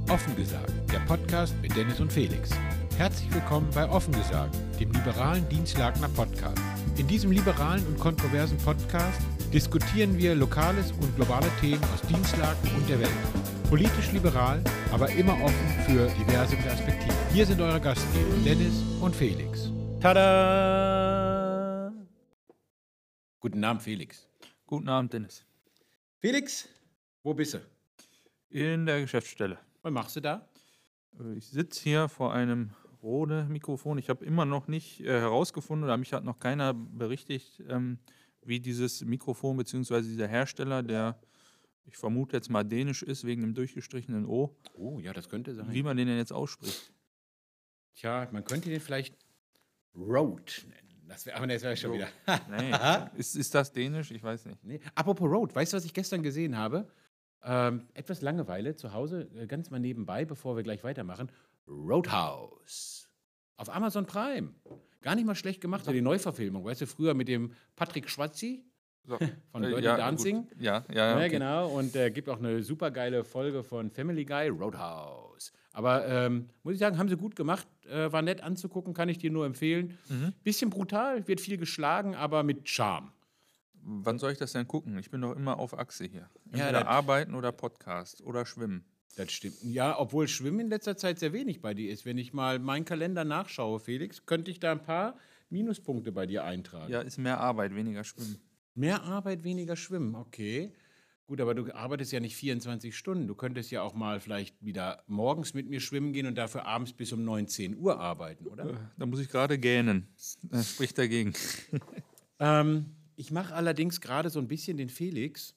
Offen gesagt, der Podcast mit Dennis und Felix. Herzlich willkommen bei Offen gesagt, dem liberalen Dienstlakener Podcast. In diesem liberalen und kontroversen Podcast diskutieren wir lokales und globale Themen aus Dienstlaken und der Welt. Politisch liberal, aber immer offen für diverse Perspektiven. Hier sind eure Gastgeber, Dennis und Felix. Tada! Guten Abend, Felix. Guten Abend, Dennis. Felix, wo bist du? In der Geschäftsstelle. Was machst du da? Ich sitze hier vor einem Rode-Mikrofon. Ich habe immer noch nicht herausgefunden, oder mich hat noch keiner berichtigt, wie dieses Mikrofon bzw. dieser Hersteller, der, ich vermute jetzt mal dänisch ist, wegen dem durchgestrichenen O. Oh, ja, das könnte sein. Wie man den denn jetzt ausspricht. Tja, man könnte den vielleicht Rode nennen. Aber das wäre schon wieder. Nee, ist das dänisch? Ich weiß nicht. Nee. Apropos Rode, weißt du, was ich gestern gesehen habe? Etwas Langeweile zu Hause, ganz mal nebenbei, bevor wir gleich weitermachen. Roadhouse. Auf Amazon Prime. Gar nicht mal schlecht gemacht, so die Neuverfilmung. Weißt du, früher mit dem Patrick Schwarzi So. von Dirty Ja, Dancing. gut. Ja, Ja, okay. genau. Und gibt auch eine super geile Folge von Family Guy, Roadhouse. Aber muss ich sagen, haben sie gut gemacht. War nett anzugucken, kann ich dir nur empfehlen. Bisschen brutal, wird viel geschlagen, aber mit Charme. Wann soll ich das denn gucken? Ich bin doch immer auf Achse hier. Ja, Entweder das- arbeiten oder Podcast oder schwimmen. Das stimmt. Ja, obwohl Schwimmen in letzter Zeit sehr wenig bei dir ist. Wenn ich mal meinen Kalender nachschaue, Felix, könnte ich da ein paar Minuspunkte bei dir eintragen. Ja, ist mehr Arbeit, weniger Schwimmen. Mehr Arbeit, weniger Schwimmen, okay. Gut, aber du arbeitest ja nicht 24 Stunden. Du könntest ja auch mal vielleicht wieder morgens mit mir schwimmen gehen und dafür abends bis um 19 Uhr arbeiten, oder? Da muss ich gerade gähnen. Das spricht dagegen. Ich mache allerdings gerade so ein bisschen den Felix.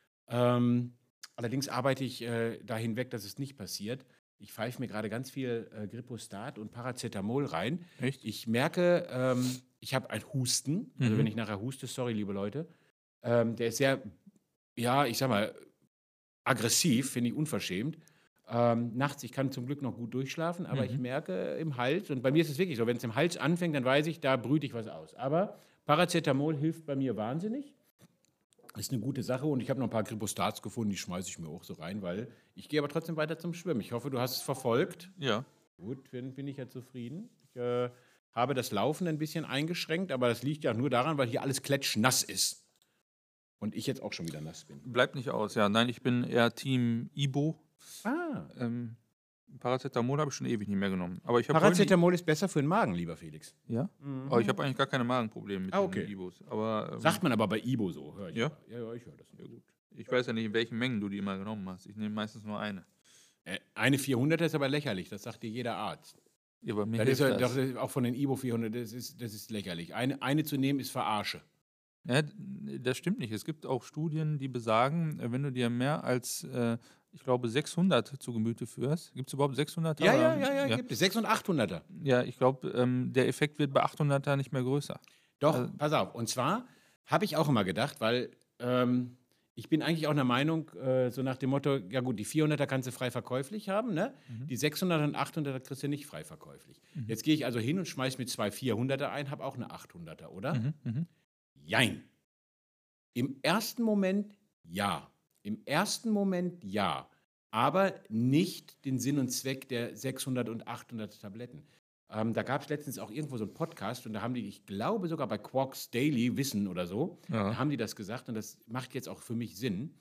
Allerdings arbeite ich da hinweg, dass es nicht passiert. Ich pfeife mir gerade ganz viel Gripostat und Paracetamol rein. Echt? Ich merke, ich habe einen Husten. Also wenn ich nachher huste, sorry, liebe Leute. Der ist sehr, ja, ich sag mal, aggressiv, finde ich unverschämt. Nachts, ich kann zum Glück noch gut durchschlafen, aber ich merke im Hals, und bei mir ist es wirklich so, wenn es im Hals anfängt, dann weiß ich, da brüte ich was aus. Aber Paracetamol hilft bei mir wahnsinnig. Ist eine gute Sache und ich habe noch ein paar Gripostats gefunden, die schmeiße ich mir auch so rein, weil ich gehe aber trotzdem weiter zum Schwimmen. Ich hoffe, du hast es verfolgt. Ja. Gut, dann bin ich ja zufrieden. Ich habe das Laufen ein bisschen eingeschränkt, aber das liegt ja nur daran, weil hier alles klatschnass ist. Und ich jetzt auch schon wieder nass bin. Bleibt nicht aus. Ja, nein, ich bin eher Team Ibo. Ah, Paracetamol habe ich schon ewig nicht mehr genommen. Aber ich habe Paracetamol ist besser für den Magen, lieber Felix. Ja? Aber ich habe eigentlich gar keine Magenprobleme mit Okay. den Ibos. Aber Sagt man aber bei Ibo so, höre ich. Ja? Ja, ich höre das. ja, gut. Ich weiß ja nicht, in welchen Mengen du die immer genommen hast. Ich nehme meistens nur eine. Eine 400er ist aber lächerlich, das sagt dir jeder Arzt. Ja, bei mir Das ist hilft ja das. doch auch von den Ibo 400, das ist lächerlich. Eine zu nehmen ist Verarsche. Ja, das stimmt nicht. Es gibt auch Studien, die besagen, wenn du dir mehr als, ich glaube, 600 zu Gemüte führst. Gibt es überhaupt 600er? Ja, gibt es. 600 und 800er. Ja, ich glaube, der Effekt wird bei 800er nicht mehr größer. Doch, pass auf. Und zwar habe ich auch immer gedacht, weil ich bin eigentlich auch der Meinung, so nach dem Motto, ja gut, die 400er kannst du frei verkäuflich haben, ne? Die 600er und 800er kriegst du nicht frei verkäuflich. Jetzt gehe ich also hin und schmeiß mir zwei 400er ein, habe auch eine 800er, oder? Jein. Im ersten Moment ja. Im ersten Moment ja. Aber nicht den Sinn und Zweck der 600 und 800 Tabletten. Da gab es letztens auch irgendwo so einen Podcast und da haben die, ich glaube sogar bei Quarks Daily Wissen oder so, Ja. da haben die das gesagt und das macht jetzt auch für mich Sinn.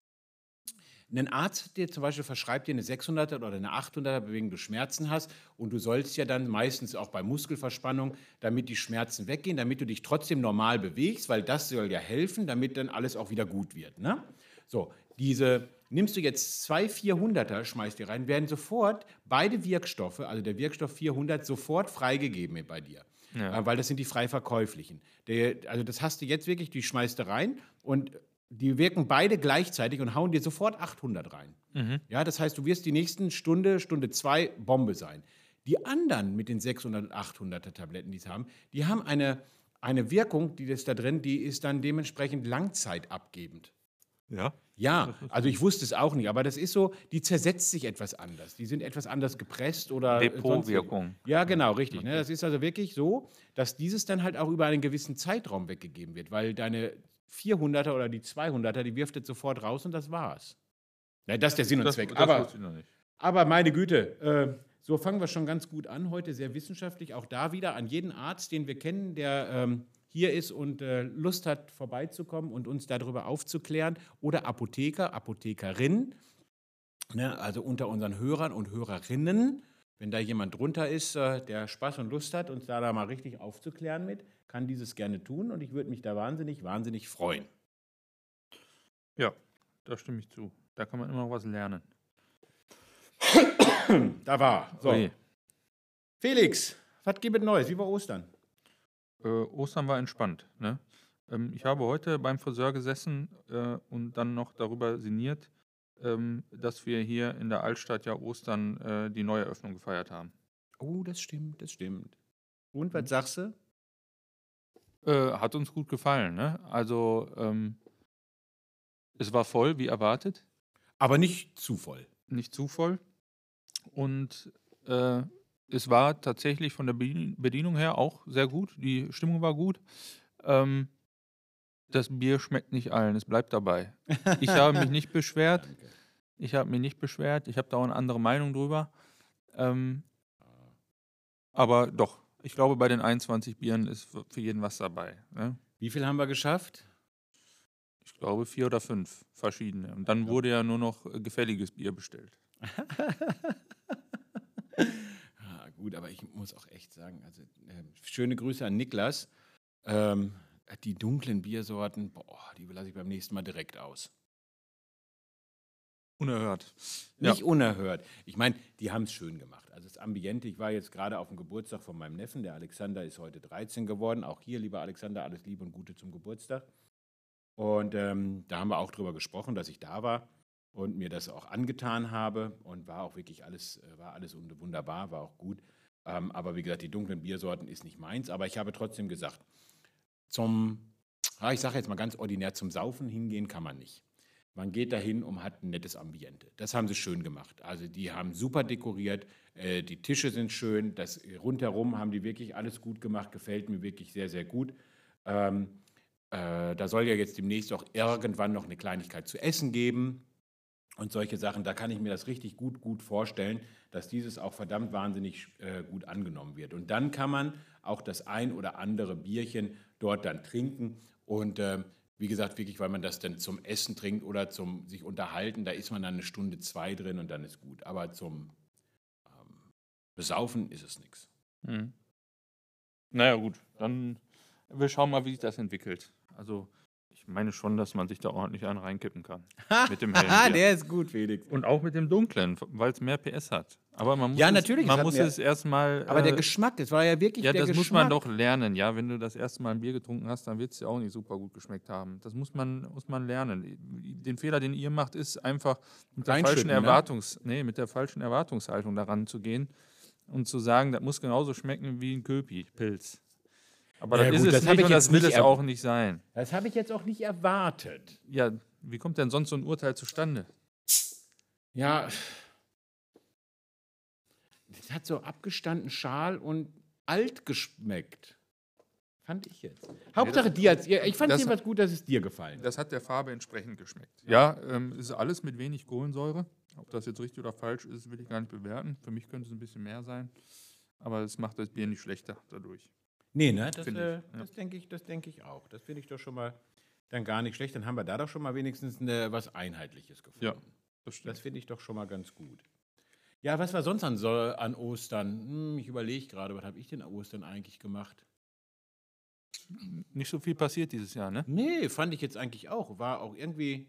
Ein Arzt dir zum Beispiel verschreibt dir eine 600er oder eine 800er, wegen du Schmerzen hast und du sollst ja dann meistens auch bei Muskelverspannung, damit die Schmerzen weggehen, damit du dich trotzdem normal bewegst, weil das soll ja helfen, damit dann alles auch wieder gut wird. Ne? So, nimmst du jetzt zwei 400er, schmeißt dir rein, werden sofort beide Wirkstoffe, also der Wirkstoff 400, sofort freigegeben bei dir. Ja. Weil das sind die frei verkäuflichen. Also das hast du jetzt wirklich, die schmeißt du rein und die wirken beide gleichzeitig und hauen dir sofort 800 rein. Ja, das heißt, du wirst die nächsten Stunde 2 Bombe sein. Die anderen mit den 600 und 800er Tabletten, die sie haben, die haben eine Wirkung, die ist da drin, die ist dann dementsprechend langzeitabgebend. Ja? Ja, also ich wusste es auch nicht, aber das ist so, die zersetzt sich etwas anders. Die sind etwas anders gepresst oder Depotwirkung. Ja, genau, richtig. Ne? Das ist also wirklich so, dass dieses dann halt auch über einen gewissen Zeitraum weggegeben wird, weil deine 400er oder die 200er, die wirft jetzt sofort raus und das war's. Ja, das ist der Sinn und Zweck. Das Aber wusste ich noch nicht. Aber meine Güte, so fangen wir schon ganz gut an heute, sehr wissenschaftlich. Auch da wieder an jeden Arzt, den wir kennen, der hier ist und Lust hat, vorbeizukommen und uns darüber aufzuklären. Oder Apotheker, Apothekerin, ne, also unter unseren Hörern und Hörerinnen. Wenn da jemand drunter ist, der Spaß und Lust hat, uns da mal richtig aufzuklären mit, kann dieses gerne tun und ich würde mich da wahnsinnig, wahnsinnig freuen. Ja, da stimme ich zu. Da kann man immer noch was lernen. Da war. So. Oje. Felix, was gibt es Neues? Wie war Ostern? Ostern war entspannt. Ne? Ich habe heute beim Friseur gesessen und dann noch darüber sinniert, dass wir hier in der Altstadt ja Ostern die Neueröffnung gefeiert haben. Oh, das stimmt, das stimmt. Und was sagst du? Hat uns gut gefallen. Ne? Also es war voll, wie erwartet, Aber nicht zu voll. nicht zu voll. Und es war tatsächlich von der Bedienung her auch sehr gut. Die Stimmung war gut. Das Bier schmeckt nicht allen, es bleibt dabei. Ich habe mich nicht beschwert. Danke. Ich habe da auch eine andere Meinung drüber. Aber doch, ich glaube, bei den 21 Bieren ist für jeden was dabei. Ne? Wie viel haben wir geschafft? Ich glaube 4 oder 5 verschiedene. Und dann wurde ja nur noch gefälliges Bier bestellt. Gut, aber ich muss auch echt sagen, also schöne Grüße an Niklas. Die dunklen Biersorten, boah, die lasse ich beim nächsten Mal direkt aus. Unerhört. Nicht unerhört. Ich meine, die haben es schön gemacht. Also das Ambiente, ich war jetzt gerade auf dem Geburtstag von meinem Neffen, der Alexander ist heute 13 geworden. Auch hier, lieber Alexander, alles Liebe und Gute zum Geburtstag. Und da haben wir auch drüber gesprochen, dass ich da war und mir das auch angetan habe und war auch wirklich alles wunderbar, war auch gut. Aber wie gesagt, die dunklen Biersorten ist nicht meins. Aber ich habe trotzdem gesagt, ich sage jetzt mal ganz ordinär, zum Saufen hingehen kann man nicht. Man geht dahin und hat ein nettes Ambiente. Das haben sie schön gemacht. Also die haben super dekoriert, die Tische sind schön, das rundherum haben die wirklich alles gut gemacht, gefällt mir wirklich sehr, sehr gut. Da soll ja jetzt demnächst auch irgendwann noch eine Kleinigkeit zu essen geben und solche Sachen. Da kann ich mir das richtig gut vorstellen, dass dieses auch verdammt wahnsinnig gut angenommen wird. Und dann kann man auch das ein oder andere Bierchen dort dann trinken und wie gesagt, wirklich, weil man das dann zum Essen trinkt oder zum sich unterhalten, da ist man dann 1 Stunde, 2 drin und dann ist gut. Aber zum Besaufen ist es nichts. Mhm. Naja, gut, dann wir schauen mal, wie sich das entwickelt. Also, ich meine schon, dass man sich da ordentlich einen reinkippen kann. Mit dem hellen Bier. Der ist gut, Felix. Und auch mit dem dunklen, weil es mehr PS hat. Aber man muss Ja, es, natürlich, man es hat muss mehr- es erstmal. Aber der Geschmack, das war ja wirklich Ja, der das Geschmack. muss man doch lernen. Ja, wenn du das erste Mal ein Bier getrunken hast, dann wird es ja auch nicht super gut geschmeckt haben. Das muss man lernen. Den Fehler, den ihr macht, ist einfach mit der falschen Reinschütten, ne? mit der falschen Erwartungshaltung daran zu gehen und zu sagen, das muss genauso schmecken wie ein Köpi-Pilz. Aber Ja, das gut, ist das es hab nicht ich und jetzt das will nicht es auch nicht sein. Das habe ich jetzt auch nicht erwartet. Ja, wie kommt denn sonst so ein Urteil zustande? Ja, das hat so abgestanden, schal und alt geschmeckt. Fand ich jetzt. Haupsache dir hat's. Ich fand es das- jedenfalls gut, dass es dir gefallen hat. Das hat der Farbe entsprechend geschmeckt. Ja, ist alles mit wenig Kohlensäure. Ob das jetzt richtig oder falsch ist, will ich gar nicht bewerten. Für mich könnte es ein bisschen mehr sein. Aber es macht das Bier nicht schlechter dadurch. Nee, ne? Das, Finde ich, ja. das denke ich auch. Das finde ich doch schon mal dann gar nicht schlecht. Dann haben wir da doch schon mal wenigstens was Einheitliches gefunden. Ja, das stimmt. Das finde ich doch schon mal ganz gut. Ja, was war sonst an Ostern? Ich überlege gerade, was habe ich denn an Ostern eigentlich gemacht? Nicht so viel passiert dieses Jahr, ne? Nee, fand ich jetzt eigentlich auch. War auch irgendwie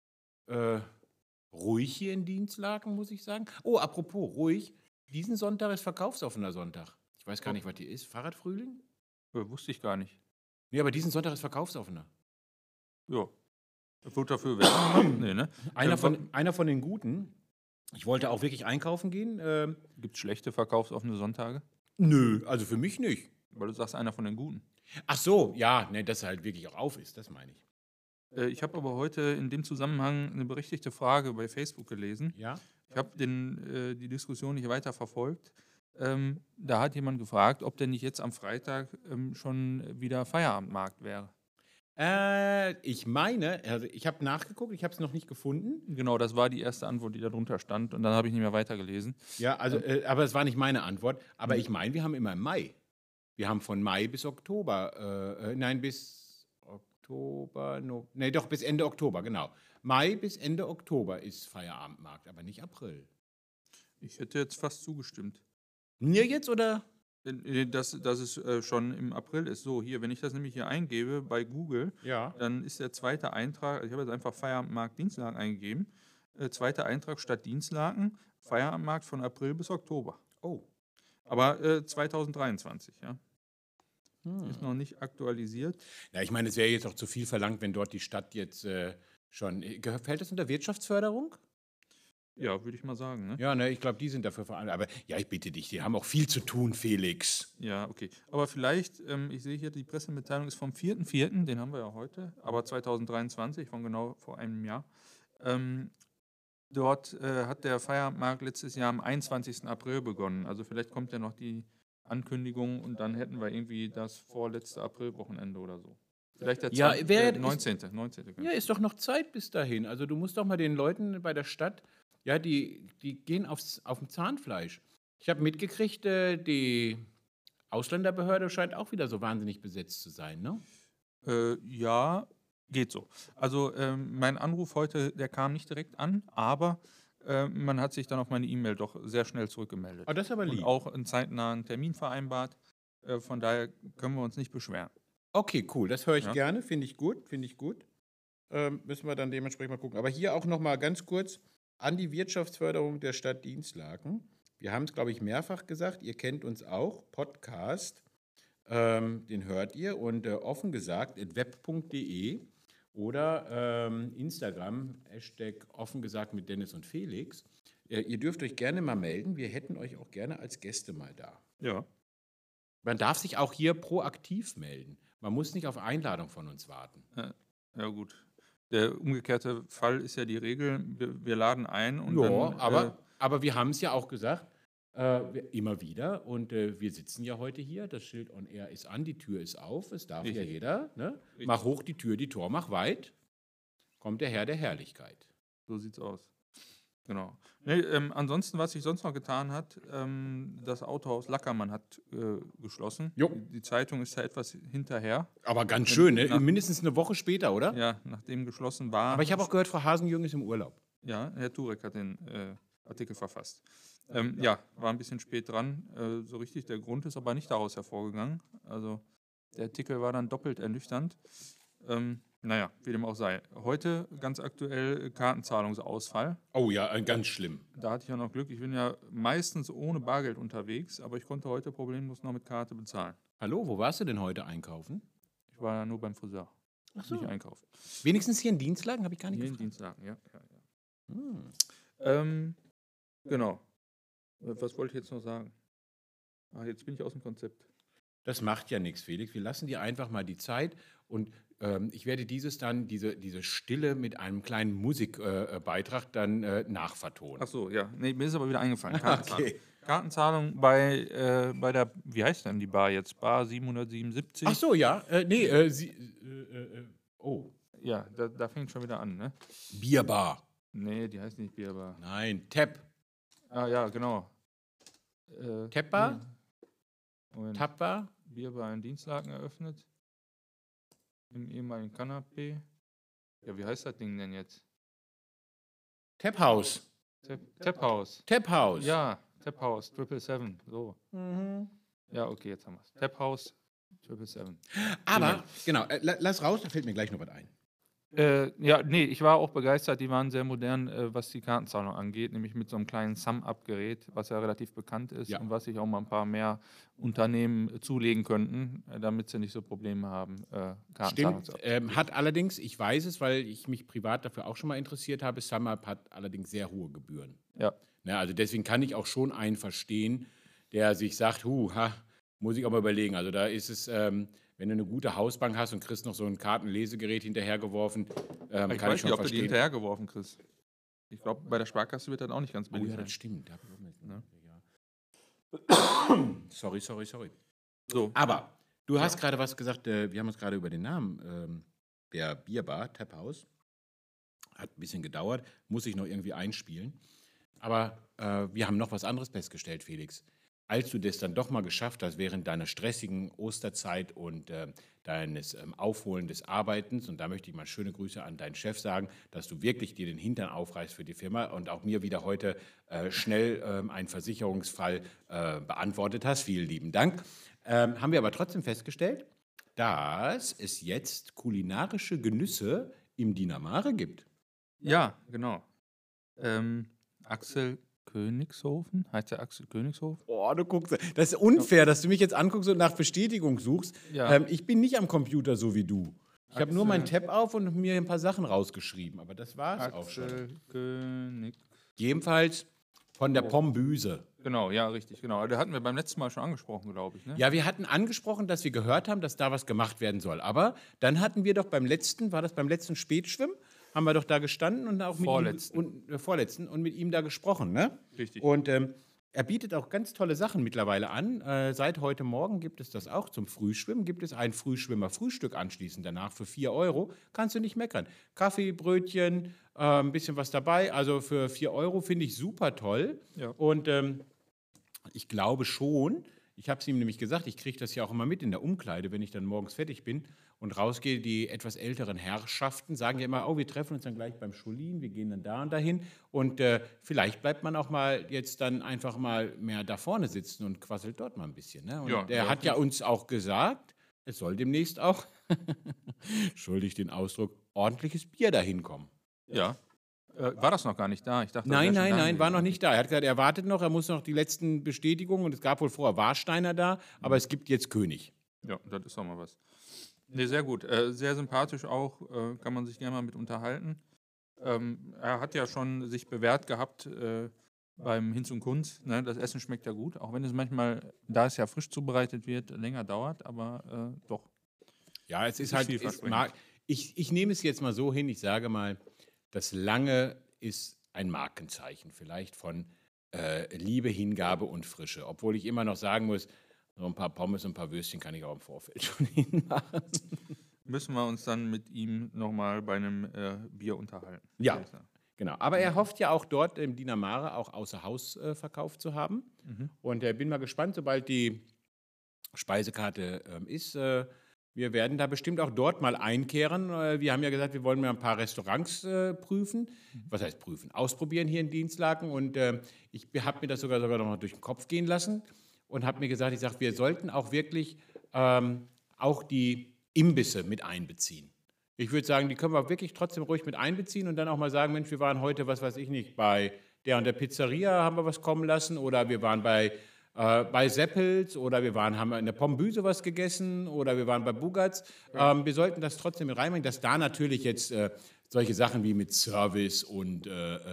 ruhig hier in Dienstlaken, muss ich sagen. Oh, apropos ruhig. Diesen Sonntag ist verkaufsoffener Sonntag. Ich weiß gar nicht, was hier ist. Fahrradfrühling? Wusste ich gar nicht. Nee, aber diesen Sonntag ist verkaufsoffener. Ja. Wird dafür Werbung gemacht? Nee, ne? Einer von den Guten. Ich wollte auch wirklich einkaufen gehen. Gibt es schlechte verkaufsoffene Sonntage? Nö, also für mich nicht. Weil du sagst, einer von den Guten. Ach so, ja, ne, dass er halt wirklich auch auf ist, das meine ich. Ich habe aber heute in dem Zusammenhang eine berechtigte Frage bei Facebook gelesen. Ja? Ich habe die Diskussion nicht weiter verfolgt. Da hat jemand gefragt, ob denn nicht jetzt am Freitag schon wieder Feierabendmarkt wäre. Ich meine, also ich habe nachgeguckt, ich habe es noch nicht gefunden. Genau, das war die erste Antwort, die da drunter stand. Und dann habe ich nicht mehr weitergelesen. Ja, also, aber es war nicht meine Antwort. Aber Mhm. ich meine, wir haben immer im Mai. Wir haben von Mai bis Oktober, nein, bis Oktober, nee, doch, bis Ende Oktober, genau. Mai bis Ende Oktober ist Feierabendmarkt, aber nicht April. Ich hätte jetzt fast zugestimmt. Mir jetzt oder? Dass es schon im April ist. So, hier, wenn ich das nämlich hier eingebe bei Google, Ja. dann ist der zweite Eintrag, ich habe jetzt einfach Feierabendmarkt Dienstlaken eingegeben, zweiter Eintrag statt Dienstlaken, Feierabendmarkt von April bis Oktober. Oh. Aber 2023, ja. Hm. Ist noch nicht aktualisiert. Ja, ich meine, es wäre jetzt auch zu viel verlangt, wenn dort die Stadt jetzt schon. Fällt das unter Wirtschaftsförderung? Ja, würde ich mal sagen, ne? Ja, ne, ich glaube, die sind dafür verantwortlich. Aber ja, ich bitte dich, die haben auch viel zu tun, Felix. Ja, okay. Aber vielleicht, ich sehe hier, die Pressemitteilung ist vom 4.4., den haben wir ja heute, aber 2023, von genau vor einem Jahr. Dort hat der Feierabendmarkt letztes Jahr am 21. April begonnen. Also vielleicht kommt ja noch die Ankündigung und dann hätten wir irgendwie das vorletzte Aprilwochenende oder so. Vielleicht der Ja, 19. 19. Ja, ist doch noch Zeit bis dahin. Also du musst doch mal den Leuten bei der Stadt, ja, die gehen auf dem Zahnfleisch. Ich habe mitgekriegt, die Ausländerbehörde scheint auch wieder so wahnsinnig besetzt zu sein, ne? Ja, geht so. Also mein Anruf heute, der kam nicht direkt an, aber man hat sich dann auf meine E-Mail doch sehr schnell zurückgemeldet. Oh, das ist aber Und lieb. auch einen zeitnahen Termin vereinbart. Von daher können wir uns nicht beschweren. Okay, cool, das höre ich Ja. gerne, finde ich gut, finde ich gut. Müssen wir dann dementsprechend mal gucken. Aber hier auch noch mal ganz kurz an die Wirtschaftsförderung der Stadt Dinslaken. Wir haben es, glaube ich, mehrfach gesagt, ihr kennt uns auch, Podcast, den hört ihr und offen gesagt, web.de oder Instagram, Hashtag offen gesagt mit Dennis und Felix. Ihr dürft euch gerne mal melden, wir hätten euch auch gerne als Gäste mal da. Ja. Man darf sich auch hier proaktiv melden. Man muss nicht auf Einladung von uns warten. Ja, gut. Der umgekehrte Fall ist ja die Regel. Wir laden ein und Ja, dann. aber wir haben es ja auch gesagt, immer wieder. Und wir sitzen ja heute hier. Das Schild on Air ist an, die Tür ist auf. Es darf ja Richtig. jeder. Ne? Richtig. Mach hoch die Tür, die Tor, mach weit. Kommt der Herr der Herrlichkeit. So sieht's aus. Genau. Nee, ansonsten, was sich sonst noch getan hat, das Autohaus Lackermann hat geschlossen. Jo. Die Zeitung ist da etwas hinterher. Aber ganz schön, ne? Nach- Mindestens eine Woche später, oder? Ja, nachdem geschlossen war. Aber ich habe auch gehört, Frau Hasenjung ist im Urlaub. Ja, Herr Turek hat den Artikel verfasst. Ja, war ein bisschen spät dran. So richtig, der Grund ist aber nicht daraus hervorgegangen. Also der Artikel war dann doppelt ernüchternd. Naja, wie dem auch sei. Heute ganz aktuell Kartenzahlungsausfall. Oh ja, ganz schlimm. Da hatte ich ja noch Glück. Ich bin ja meistens ohne Bargeld unterwegs, aber ich konnte heute problemlos noch mit Karte bezahlen. Hallo, wo warst du denn heute einkaufen? Ich war ja nur beim Friseur. Ach so. Nicht einkaufen. Wenigstens hier in Dienstlagen, habe ich gar nicht Hier in gefragt. Dienstlagen, ja. Hm. Genau. Was wollte ich jetzt noch sagen? Jetzt bin ich aus dem Konzept. Das macht ja nichts, Felix. Wir lassen dir einfach mal die Zeit und ich werde diese Stille mit einem kleinen Musikbeitrag dann nachvertonen. Ach so, ja. Nee, mir ist aber wieder eingefallen. Kartenzahlung. Okay. Kartenzahlung bei der, wie heißt denn die Bar jetzt? Bar 777? Ach so, ja. Oh, Ja, da fängt schon wieder an, ne? Bierbar. Nee, die heißt nicht Bierbar. Nein, Tap. Ah ja, genau. Tapbar? Nee. Moment. Tapbar? Bierbar in Dienstlaken eröffnet. Im ehemaligen Kanapé. Ja, wie heißt das Ding denn jetzt? Taphouse. Taphouse. Taphouse. Ja, Taphouse, 777. So. Mhm. Ja, okay, jetzt haben wir es. Taphouse, 777. Aber, genau, lass raus, da fällt mir gleich noch was ein. Ja, nee, ich war auch begeistert. Die waren sehr modern, was die Kartenzahlung angeht, nämlich mit so einem kleinen Sum-Up-Gerät, was ja relativ bekannt ist Ja. und was sich auch mal ein paar mehr Unternehmen zulegen könnten, damit sie nicht so Probleme haben, Kartenzahlung zu Stimmt. Hat allerdings, ich weiß es, weil ich mich privat dafür auch schon mal interessiert habe, SumUp hat allerdings sehr hohe Gebühren. Ja. Ne, also deswegen kann ich auch schon einen verstehen, der sich sagt, muss ich auch mal überlegen. Also da ist es, wenn du eine gute Hausbank hast und kriegst noch so ein Kartenlesegerät hinterhergeworfen, Ich kann ich weiß schon nicht, ob du die verstehen. hinterhergeworfen kriegst. Ich glaube, bei der Sparkasse wird das auch nicht ganz Oh billig ja, sein. das stimmt. Ne? Sorry. So, Aber du hast gerade was gesagt, wir haben uns gerade über den Namen der Bierbar, Tap House. Hat ein bisschen gedauert, muss ich noch irgendwie einspielen. Aber wir haben noch was anderes festgestellt, Felix. Als du das dann doch mal geschafft hast, während deiner stressigen Osterzeit und deines Aufholen des Arbeitens, und da möchte ich mal schöne Grüße an deinen Chef sagen, dass du wirklich dir den Hintern aufreißt für die Firma und auch mir wieder heute schnell einen Versicherungsfall beantwortet hast. Vielen lieben Dank. Haben wir aber trotzdem festgestellt, dass es jetzt kulinarische Genüsse im Dinamare gibt. Ja, genau. Axel Königshofen, heißt der Axel Königshofen? Oh, du guckst. Das ist unfair, dass du mich jetzt anguckst und nach Bestätigung suchst. Ja. Ich bin nicht am Computer so wie du. Ich habe nur meinen Axel- Tab auf und mir ein paar Sachen rausgeschrieben, aber das war es auch schon. Axel König. Jedenfalls von der Pombüse. Genau, ja, richtig, genau. Da hatten wir beim letzten Mal schon angesprochen, glaube ich, ne? Ja, wir hatten angesprochen, dass wir gehört haben, dass da was gemacht werden soll. Aber dann hatten wir doch beim letzten, war das beim letzten Spätschwimmen, haben wir doch da gestanden und auch mit Vorletzten. ihm vorletzten und mit ihm da gesprochen, ne? Richtig. Und er bietet auch ganz tolle Sachen mittlerweile an. Seit heute Morgen gibt es das auch zum Frühschwimmen. Gibt es ein Frühschwimmer-Frühstück anschließend danach für 4 Euro. Kannst du nicht meckern. Kaffee, Brötchen, ein bisschen was dabei. Also für 4 Euro finde ich super toll. Ja. Und ich glaube schon, ich habe es ihm nämlich gesagt, ich kriege das ja auch immer mit in der Umkleide, wenn ich dann morgens fertig bin und rausgehe. Die etwas älteren Herrschaften sagen ja immer, oh, wir treffen uns dann gleich beim Scholin, wir gehen dann da und dahin. Und vielleicht bleibt man auch mal jetzt dann einfach mal mehr da vorne sitzen und quasselt dort mal ein bisschen. Ne? Und Ja, er hat ja uns auch gesagt, es soll demnächst auch, entschuldigt den Ausdruck, ordentliches Bier dahin kommen. Ja. War das noch gar nicht da? Ich dachte, das Nein, wäre schon da war noch gewesen. nicht da. Er hat gesagt, er wartet noch, er muss noch die letzten Bestätigungen und es gab wohl vorher Warsteiner da, aber es gibt jetzt König. Ja, das ist doch mal was. Nee, sehr gut. Sehr sympathisch auch, kann man sich gerne mal mit unterhalten. Er hat ja schon sich bewährt gehabt beim Hinz und Kunz. Ne? Das Essen schmeckt ja gut, auch wenn es manchmal, da es ja frisch zubereitet wird, länger dauert, aber doch. Ja, es ist ist halt, vielversprechend. ich nehme es jetzt mal so hin, ich sage mal, das Lange ist ein Markenzeichen vielleicht von Liebe, Hingabe und Frische. Obwohl ich immer noch sagen muss, so ein paar Pommes und ein paar Würstchen kann ich auch im Vorfeld schon hinmachen. Müssen wir uns dann mit ihm nochmal bei einem Bier unterhalten. Ja. würde ich sagen. Genau, aber er hofft ja auch dort im Dinamare auch außer Haus verkauft zu haben. Und bin mal gespannt, sobald die Speisekarte ist. Wir werden da bestimmt auch dort mal einkehren. Wir haben ja gesagt, wir wollen mal ein paar Restaurants prüfen. Was heißt prüfen? Ausprobieren hier in Dienstlaken. Und ich habe mir das sogar noch mal durch den Kopf gehen lassen und habe mir gesagt, ich sage, wir sollten auch wirklich auch die Imbisse mit einbeziehen. Ich würde sagen, die können wir wirklich trotzdem ruhig mit einbeziehen und dann auch mal sagen, Mensch, wir waren heute, was weiß ich nicht, bei der und der Pizzeria haben wir was kommen lassen oder wir waren bei Seppels oder haben in der Pombüse was gegessen oder wir waren bei Bugatz. Wir sollten das trotzdem mit reinbringen, dass da natürlich jetzt solche Sachen wie mit Service und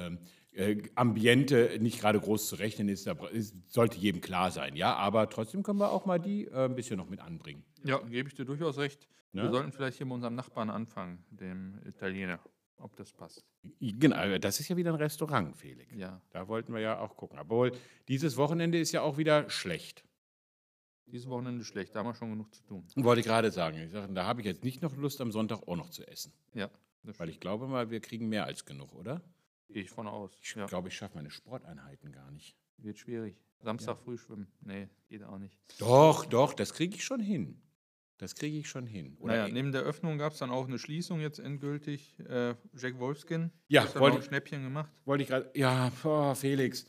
Ambiente nicht gerade groß zu rechnen ist, sollte jedem klar sein, ja, aber trotzdem können wir auch mal die ein bisschen noch mit anbringen. Ja, gebe ich dir durchaus recht. Ne? Wir sollten vielleicht hier bei unserem Nachbarn anfangen, dem Italiener, ob das passt. Genau, das ist ja wieder ein Restaurant, Felix. Ja. Da wollten wir ja auch gucken. Obwohl, dieses Wochenende ist ja auch wieder schlecht. Dieses Wochenende schlecht, da haben wir schon genug zu tun. Wollte ich gerade sagen. Ich sage, da habe ich jetzt nicht noch Lust, am Sonntag auch noch zu essen. Ja, Weil ich glaube mal, wir kriegen mehr als genug, oder? gehe ich von aus. Ich Ja, glaube, ich schaffe meine Sporteinheiten gar nicht. wird schwierig. Samstag früh schwimmen. Nee, geht auch nicht. Doch, das kriege ich schon hin. Oder Naja, neben der Öffnung gab es dann auch eine Schließung jetzt endgültig. Jack Wolfskin. Ja, Hast du noch ein Schnäppchen gemacht? wollte ich gerade. Ja, Felix.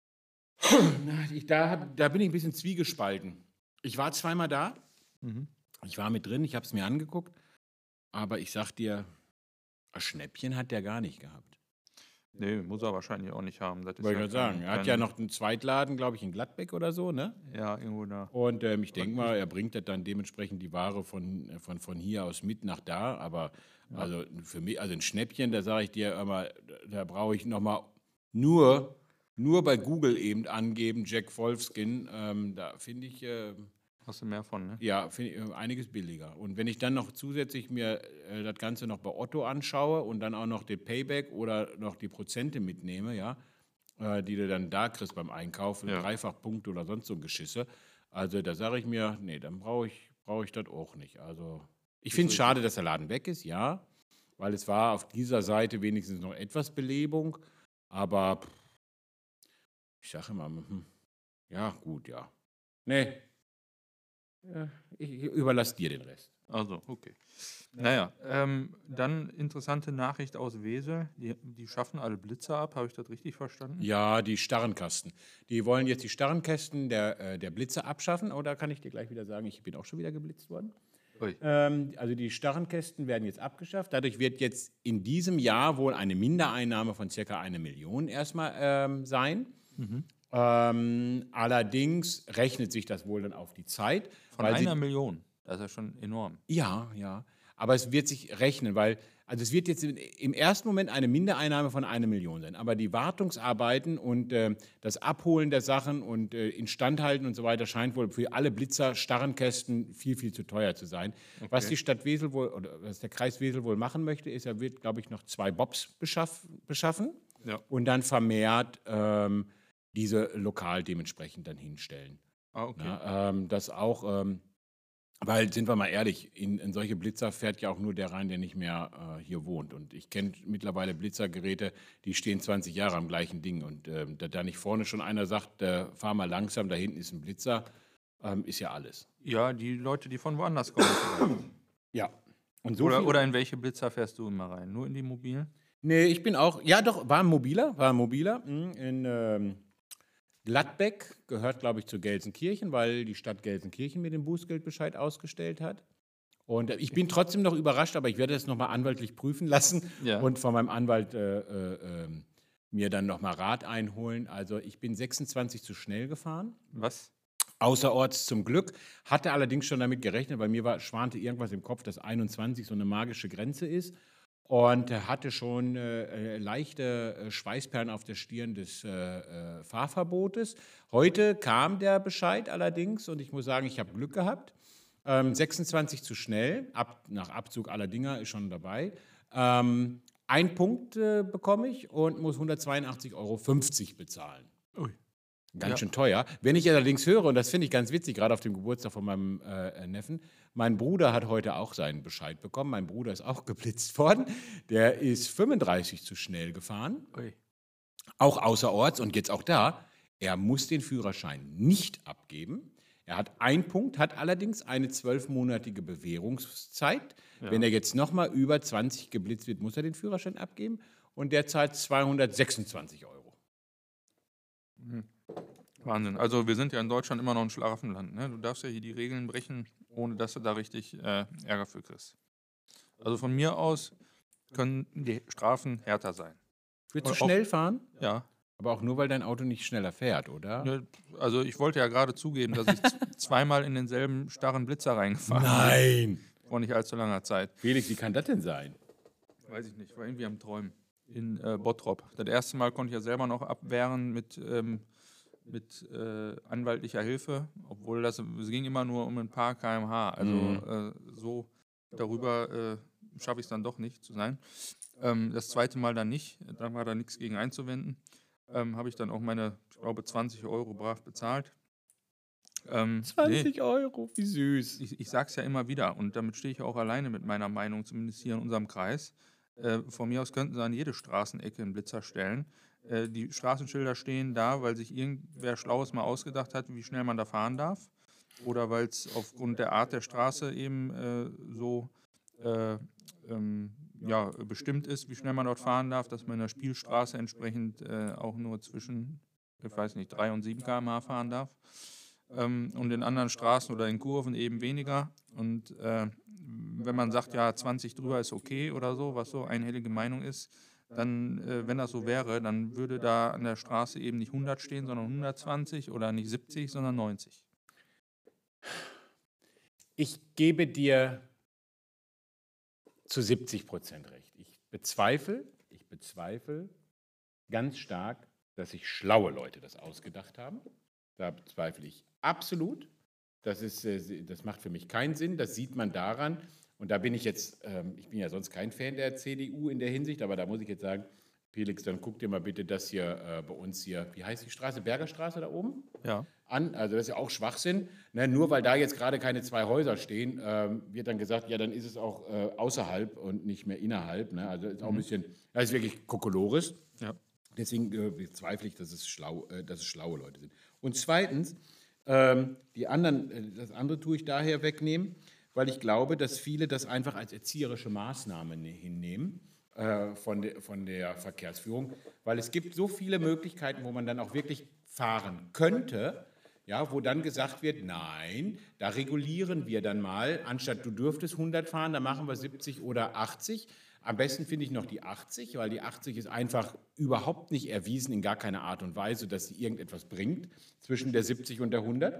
Da bin ich ein bisschen zwiegespalten. Ich war zweimal da. Ich war mit drin, ich habe es mir angeguckt. Aber ich sag dir, ein Schnäppchen hat der gar nicht gehabt. Nee, muss er wahrscheinlich auch nicht haben. Das ist Wollte ja ich gerade sagen. Er hat kein- ja noch einen Zweitladen, glaube ich, in Gladbeck oder so, ne? Ja, irgendwo da. Und ich denke mal, er bringt das dann dementsprechend die Ware von hier aus mit nach da. Aber also für mich, also ein Schnäppchen, da sage ich dir immer, da brauche ich nochmal nur bei Google eben angeben, Jack Wolfskin. Da finde ich, Hast du mehr von, ne? ja, finde ich einiges billiger. Und wenn ich dann noch zusätzlich mir das Ganze noch bei Otto anschaue und dann auch noch den Payback oder noch die Prozente mitnehme, ja, die du dann da kriegst beim Einkaufen, Ja. Dreifachpunkt oder sonst so ein Geschisse. Also da sage ich mir, nee, dann brauche ich das auch nicht. Also Ich finde es schade, dass der Laden weg ist, ja, weil es war auf dieser Seite wenigstens noch etwas Belebung, aber ich sage immer, ja, gut, ja. Nee, ich überlasse dir den Rest. Also, okay. Naja, dann interessante Nachricht aus Wesel. Die schaffen alle Blitzer ab, habe ich das richtig verstanden? Ja, die Starrenkasten. Die wollen jetzt die Starrenkästen der Blitze abschaffen, oder kann ich dir gleich wieder sagen, ich bin auch schon wieder geblitzt worden. Ui. Also die Starrenkästen werden jetzt abgeschafft. Dadurch wird jetzt in diesem Jahr wohl eine Mindereinnahme von circa 1 Million erstmal sein. Allerdings rechnet sich das wohl dann auf die Zeit. Von einer Million. Das ist ja schon enorm. Ja, ja. Aber es wird sich rechnen, weil, also es wird jetzt im ersten Moment eine Mindereinnahme von 1 Million sein. Aber die Wartungsarbeiten und das Abholen der Sachen und Instandhalten und so weiter scheint wohl für alle Blitzer, Starrenkästen viel, viel zu teuer zu sein. Okay. Was die Stadt Wesel wohl, oder was der Kreis Wesel wohl machen möchte, ist, er wird, glaube ich, noch 2 Bobs beschaffen Ja. und dann vermehrt diese lokal dementsprechend dann hinstellen. Ah, okay. Ja, das auch, weil, sind wir mal ehrlich, in solche Blitzer fährt ja auch nur der rein, der nicht mehr hier wohnt. Und ich kenne mittlerweile Blitzergeräte, die stehen 20 Jahre am gleichen Ding. Und da nicht vorne schon einer sagt, fahr mal langsam, da hinten ist ein Blitzer, ist ja alles. Ja, die Leute, die von woanders kommen. Ja. Und so Oder in welche Blitzer fährst du immer rein? Nur in die mobilen? Nee, ich bin auch, ja doch, war ein mobiler, in Gladbeck, gehört, glaube ich, zu Gelsenkirchen, weil die Stadt Gelsenkirchen mir den Bußgeldbescheid ausgestellt hat. Und ich bin trotzdem noch überrascht, aber ich werde das nochmal anwaltlich prüfen lassen Ja. und von meinem Anwalt mir dann nochmal Rat einholen. Also ich bin 26 zu schnell gefahren, Was? außerorts zum Glück, hatte allerdings schon damit gerechnet, weil mir schwante irgendwas im Kopf, dass 21 so eine magische Grenze ist. Und hatte schon leichte Schweißperlen auf der Stirn des Fahrverbotes. Heute kam der Bescheid allerdings und ich muss sagen, ich habe Glück gehabt. 26 zu schnell, nach Abzug aller Dinger ist schon dabei. 1 Punkt bekomme ich und muss 182,50 € bezahlen. Ui. Ganz schön teuer. Wenn ich allerdings höre, und das finde ich ganz witzig, gerade auf dem Geburtstag von meinem Neffen, mein Bruder hat heute auch seinen Bescheid bekommen. Mein Bruder ist auch geblitzt worden. Der ist 35 zu schnell gefahren, Ui. auch außerorts. Und jetzt auch da, er muss den Führerschein nicht abgeben. Er hat 1 Punkt, hat allerdings eine 12-monatige Bewährungszeit. Ja. Wenn er jetzt nochmal über 20 geblitzt wird, muss er den Führerschein abgeben. Und der zahlt 226 €. Wahnsinn. Also wir sind ja in Deutschland immer noch ein Schlaraffenland. Ne? Du darfst ja hier die Regeln brechen, ohne dass du da richtig Ärger für kriegst. Also von mir aus können die Strafen härter sein. Willst du Auch- schnell fahren? Ja. Aber auch nur, weil dein Auto nicht schneller fährt, oder? Ne, also ich wollte ja gerade zugeben, dass ich zweimal in denselben starren Blitzer reingefahren Nein! bin. Vor nicht allzu langer Zeit. Felix, wie kann das denn sein? Weiß ich nicht, war irgendwie am Träumen. In Bottrop. Das erste Mal konnte ich ja selber noch abwehren mit anwaltlicher Hilfe, obwohl es ging immer nur um ein paar km/h. Also so darüber schaffe ich es dann doch nicht zu sein. Das zweite Mal dann nicht, da war da nichts gegen einzuwenden. Habe ich dann auch meine, ich glaube, 20 € brav bezahlt. 20 €, wie süß. Ich sage es ja immer wieder und damit stehe ich auch alleine mit meiner Meinung, zumindest hier in unserem Kreis. Von mir aus könnten sie an jede Straßenecke einen Blitzer stellen. Die Straßenschilder stehen da, weil sich irgendwer Schlaues mal ausgedacht hat, wie schnell man da fahren darf. Oder weil es aufgrund der Art der Straße eben so bestimmt ist, wie schnell man dort fahren darf, dass man in der Spielstraße entsprechend auch nur zwischen, ich weiß nicht, 3 und 7 km/h fahren darf. Und in anderen Straßen oder in Kurven eben weniger. Und wenn man sagt, ja, 20 drüber ist okay oder so, was so einhellige Meinung ist, dann, wenn das so wäre, dann würde da an der Straße eben nicht 100 stehen, sondern 120 oder nicht 70, sondern 90. Ich gebe dir zu 70% recht. Ich bezweifle ganz stark, dass sich schlaue Leute das ausgedacht haben. Da bezweifle ich absolut. Das macht für mich keinen Sinn. Das sieht man daran. Und da bin ich jetzt, ich bin ja sonst kein Fan der CDU in der Hinsicht, aber da muss ich jetzt sagen, Felix, dann guck dir mal bitte das hier bei uns hier, wie heißt die Straße? Bergerstraße da oben? Ja. An. Also das ist ja auch Schwachsinn. Ne? Nur weil da jetzt gerade keine 2 Häuser stehen, wird dann gesagt, ja, dann ist es auch außerhalb und nicht mehr innerhalb. Ne? Also ist auch ein bisschen, das ist wirklich Kokolores. Ja. Deswegen bezweifle ich, dass es schlaue Leute sind. Und zweitens, das andere tue ich daher wegnehmen, weil ich glaube, dass viele das einfach als erzieherische Maßnahme hinnehmen von der Verkehrsführung, weil es gibt so viele Möglichkeiten, wo man dann auch wirklich fahren könnte, ja, wo dann gesagt wird, nein, da regulieren wir dann mal, anstatt du dürftest 100 fahren, dann machen wir 70 oder 80. Am besten finde ich noch die 80, weil die 80 ist einfach überhaupt nicht erwiesen, in gar keiner Art und Weise, dass sie irgendetwas bringt zwischen der 70 und der 100.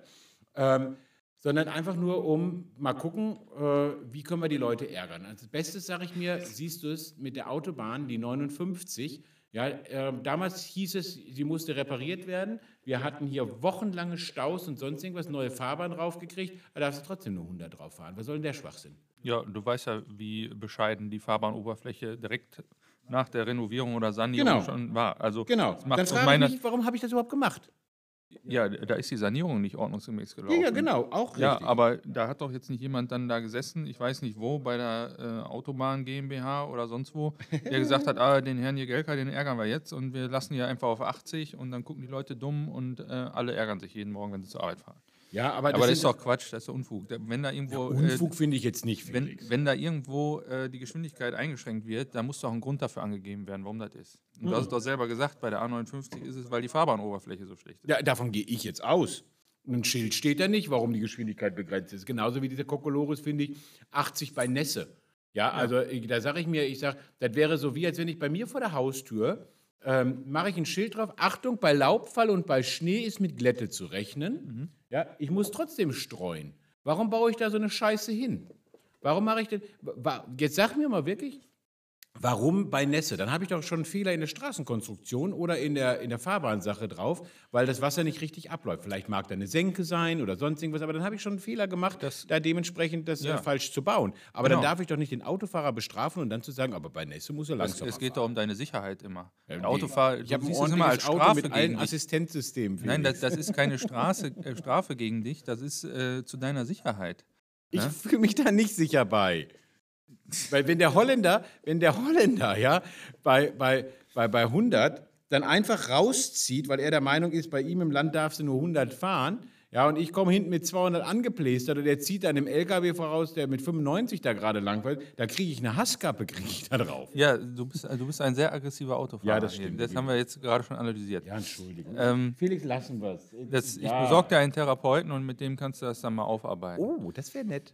Sondern einfach nur, um mal gucken, wie können wir die Leute ärgern. Als Bestes, sage ich mir, siehst du es mit der Autobahn, die 59. Ja, damals hieß es, sie musste repariert werden. Wir hatten hier wochenlange Staus und sonst irgendwas, neue Fahrbahn draufgekriegt. Da darfst du trotzdem nur 100 drauf fahren. Was soll denn der Schwachsinn? Ja, du weißt ja, wie bescheiden die Fahrbahnoberfläche direkt nach der Renovierung oder Sanierung schon war. Also Genau. das macht Dann aus frage ich mich, warum habe ich das überhaupt gemacht? Ja, da ist die Sanierung nicht ordnungsgemäß gelaufen. Ja, genau, auch richtig. Ja, aber da hat doch jetzt nicht jemand dann da gesessen, ich weiß nicht wo, bei der Autobahn GmbH oder sonst wo, der gesagt hat, den Herrn Jegelka, den ärgern wir jetzt und wir lassen hier einfach auf 80 und dann gucken die Leute dumm und alle ärgern sich jeden Morgen, wenn sie zur Arbeit fahren. Ja, aber das ist doch Quatsch, das ist doch Unfug. Wenn da irgendwo, Unfug finde ich jetzt nicht, Felix. wenn da irgendwo die Geschwindigkeit eingeschränkt wird, dann muss doch ein Grund dafür angegeben werden, warum das ist. Und du hast es doch selber gesagt, bei der A59 ist es, weil die Fahrbahnoberfläche so schlecht ist. Ja, davon gehe ich jetzt aus. Ein Schild steht da nicht, warum die Geschwindigkeit begrenzt ist. Genauso wie dieser Kokolores, finde ich, 80 bei Nässe. Ja, also da sage ich mir, das wäre so wie, als wenn ich bei mir vor der Haustür mache ich ein Schild drauf, Achtung, bei Laubfall und bei Schnee ist mit Glätte zu rechnen. Ja, ich muss trotzdem streuen. Warum baue ich da so eine Scheiße hin? Warum mache ich denn, jetzt sag mir mal wirklich, warum bei Nässe? Dann habe ich doch schon einen Fehler in der Straßenkonstruktion oder in der Fahrbahnsache drauf, weil das Wasser nicht richtig abläuft. Vielleicht mag da eine Senke sein oder sonst irgendwas, aber dann habe ich schon einen Fehler gemacht, da dementsprechend das falsch zu bauen. Aber dann darf ich doch nicht den Autofahrer bestrafen und dann zu sagen, aber bei Nässe muss er langsam Es geht doch um deine Sicherheit immer. Der Autofahrer, ich habe ein siehst es immer als ordentliches Auto Strafe mit allen gegen dich. Assistenzsystemen. Nein, das ist keine Strafe gegen dich, das ist zu deiner Sicherheit. Ich fühle mich da nicht sicher bei. Weil wenn der Holländer ja, bei 100 dann einfach rauszieht, weil er der Meinung ist, bei ihm im Land darfst du nur 100 fahren, ja, und ich komme hinten mit 200 angeplästert und der zieht dann im LKW voraus, der mit 95 da gerade langweilt, da kriege ich eine Hasskappe, da drauf. Ja, du bist ein sehr aggressiver Autofahrer. Ja, das stimmt. Das haben wir jetzt gerade schon analysiert. Ja, Entschuldigung. Felix, lassen wir es. Ich besorge dir einen Therapeuten und mit dem kannst du das dann mal aufarbeiten. Oh, das wäre nett.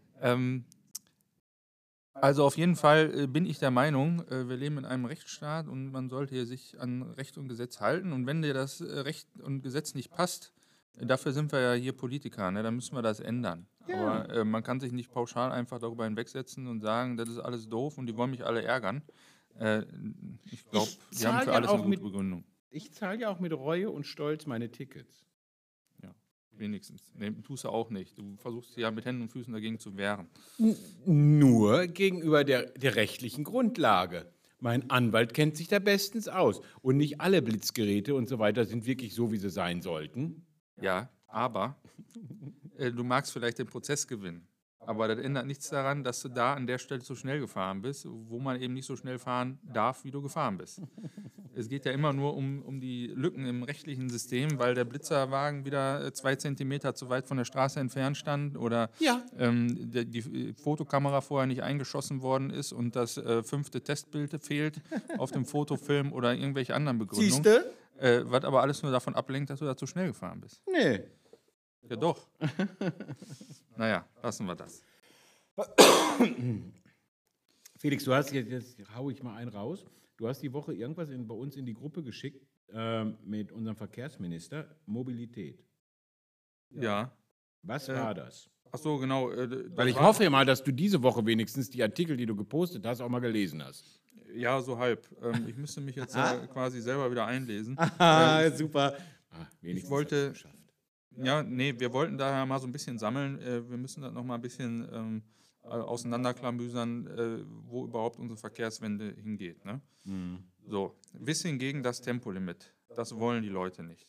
Also auf jeden Fall bin ich der Meinung, wir leben in einem Rechtsstaat und man sollte hier sich an Recht und Gesetz halten. Und wenn dir das Recht und Gesetz nicht passt, dafür sind wir ja hier Politiker, ne? Dann müssen wir das ändern. Ja. Aber man kann sich nicht pauschal einfach darüber hinwegsetzen und sagen, das ist alles doof und die wollen mich alle ärgern. Ich glaube, die haben für alles eine gute Begründung. Ich zahle ja auch mit Reue und Stolz meine Tickets. Wenigstens. Nee, tust du auch nicht. Du versuchst ja mit Händen und Füßen dagegen zu wehren. Nur gegenüber der rechtlichen Grundlage. Mein Anwalt kennt sich da bestens aus. Und nicht alle Blitzgeräte und so weiter sind wirklich so, wie sie sein sollten. Ja, aber du magst vielleicht den Prozess gewinnen. Aber das ändert nichts daran, dass du da an der Stelle zu schnell gefahren bist, wo man eben nicht so schnell fahren darf, wie du gefahren bist. Es geht ja immer nur um die Lücken im rechtlichen System, weil der Blitzerwagen wieder 2 Zentimeter zu weit von der Straße entfernt stand oder die Fotokamera vorher nicht eingeschossen worden ist und das 5. Testbild fehlt auf dem Fotofilm oder irgendwelche anderen Begründungen. Siehste? Was aber alles nur davon ablenkt, dass du da zu schnell gefahren bist. Nee. Ja, doch. Naja, lassen wir das. Felix, du hast jetzt hau ich mal einen raus. Du hast die Woche irgendwas bei uns in die Gruppe geschickt mit unserem Verkehrsminister, Mobilität. Ja. Was war das? Ach so, genau. Weil ich hoffe ja mal, dass du diese Woche wenigstens die Artikel, die du gepostet hast, auch mal gelesen hast. Ja, so halb. Ich müsste mich jetzt quasi selber wieder einlesen. Super. Ich wollte... Ja, nee, wir wollten daher mal so ein bisschen sammeln. Wir müssen das noch mal ein bisschen auseinanderklamüsern, wo überhaupt unsere Verkehrswende hingeht. Ne? So, wisst hingegen das Tempolimit. Das wollen die Leute nicht.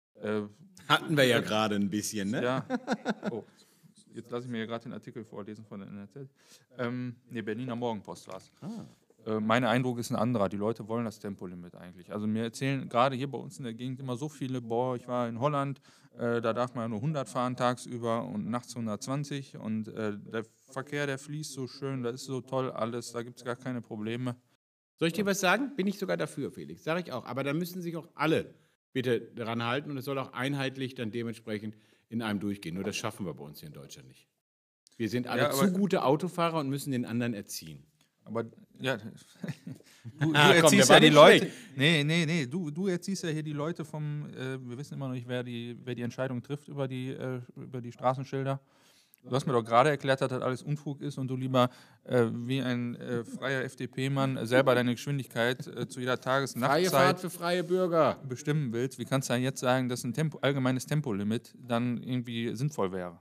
Hatten wir ja gerade ein bisschen, ne? Ja. Oh, jetzt lasse ich mir gerade den Artikel vorlesen von der NRZ. Berliner Morgenpost war es. Mein Eindruck ist ein anderer. Die Leute wollen das Tempolimit eigentlich. Also mir erzählen gerade hier bei uns in der Gegend immer so viele, ich war in Holland, da darf man nur 100 fahren tagsüber und nachts 120 und der Verkehr, der fließt so schön, das ist so toll alles, da gibt es gar keine Probleme. Soll ich dir was sagen? Bin ich sogar dafür, Felix. Sage ich auch. Aber da müssen sich auch alle bitte daran halten und es soll auch einheitlich dann dementsprechend in einem durchgehen. Nur das schaffen wir bei uns hier in Deutschland nicht. Wir sind alle zu gute Autofahrer und müssen den anderen erziehen. Aber ja, du erziehst ja die Leute. Nee, du erziehst ja hier die Leute wir wissen immer noch nicht, wer die Entscheidung trifft über die Straßenschilder. Du hast mir doch gerade erklärt, dass das alles Unfug ist und du lieber wie ein freier FDP-Mann selber deine Geschwindigkeit zu jeder Freie Fahrt für freie Bürger bestimmen willst. Wie kannst du dann jetzt sagen, dass ein allgemeines Tempolimit dann irgendwie sinnvoll wäre?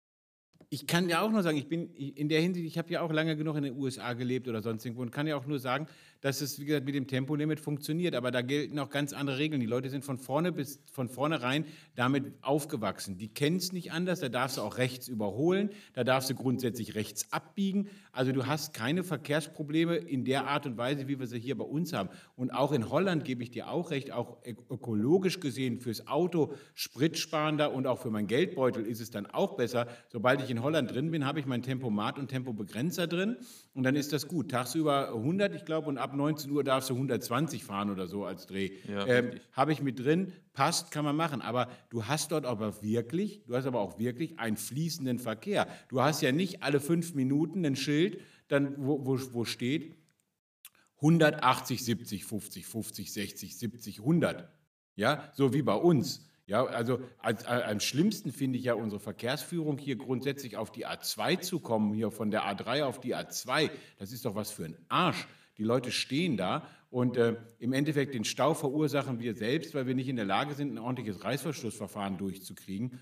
Ich kann ja auch nur sagen, ich bin in der Hinsicht, ich habe ja auch lange genug in den USA gelebt oder sonst irgendwo und kann ja auch nur sagen, dass es, wie gesagt, mit dem Tempolimit funktioniert. Aber da gelten auch ganz andere Regeln. Die Leute sind von vornherein damit aufgewachsen. Die kennen es nicht anders. Da darfst du auch rechts überholen. Da darfst du grundsätzlich rechts abbiegen. Also du hast keine Verkehrsprobleme in der Art und Weise, wie wir sie hier bei uns haben. Und auch in Holland gebe ich dir auch recht, auch ökologisch gesehen fürs Auto spritsparender und auch für meinen Geldbeutel ist es dann auch besser. Sobald ich in Holland drin bin, habe ich mein Tempomat und Tempobegrenzer drin und dann ist das gut. Tagsüber 100, ich glaube, und ab 19 Uhr darfst du 120 fahren oder so als Dreh. Ja, habe ich mit drin, passt, kann man machen. Aber du hast dort aber auch wirklich einen fließenden Verkehr. Du hast ja nicht alle 5 Minuten ein Schild, dann, wo steht 180, 70, 50, 50, 60, 70, 100. Ja, so wie bei uns. Ja, also am schlimmsten finde ich ja unsere Verkehrsführung hier grundsätzlich auf die A2 zu kommen, hier von der A3 auf die A2. Das ist doch was für ein Arsch. Die Leute stehen da und im Endeffekt den Stau verursachen wir selbst, weil wir nicht in der Lage sind, ein ordentliches Reißverschlussverfahren durchzukriegen,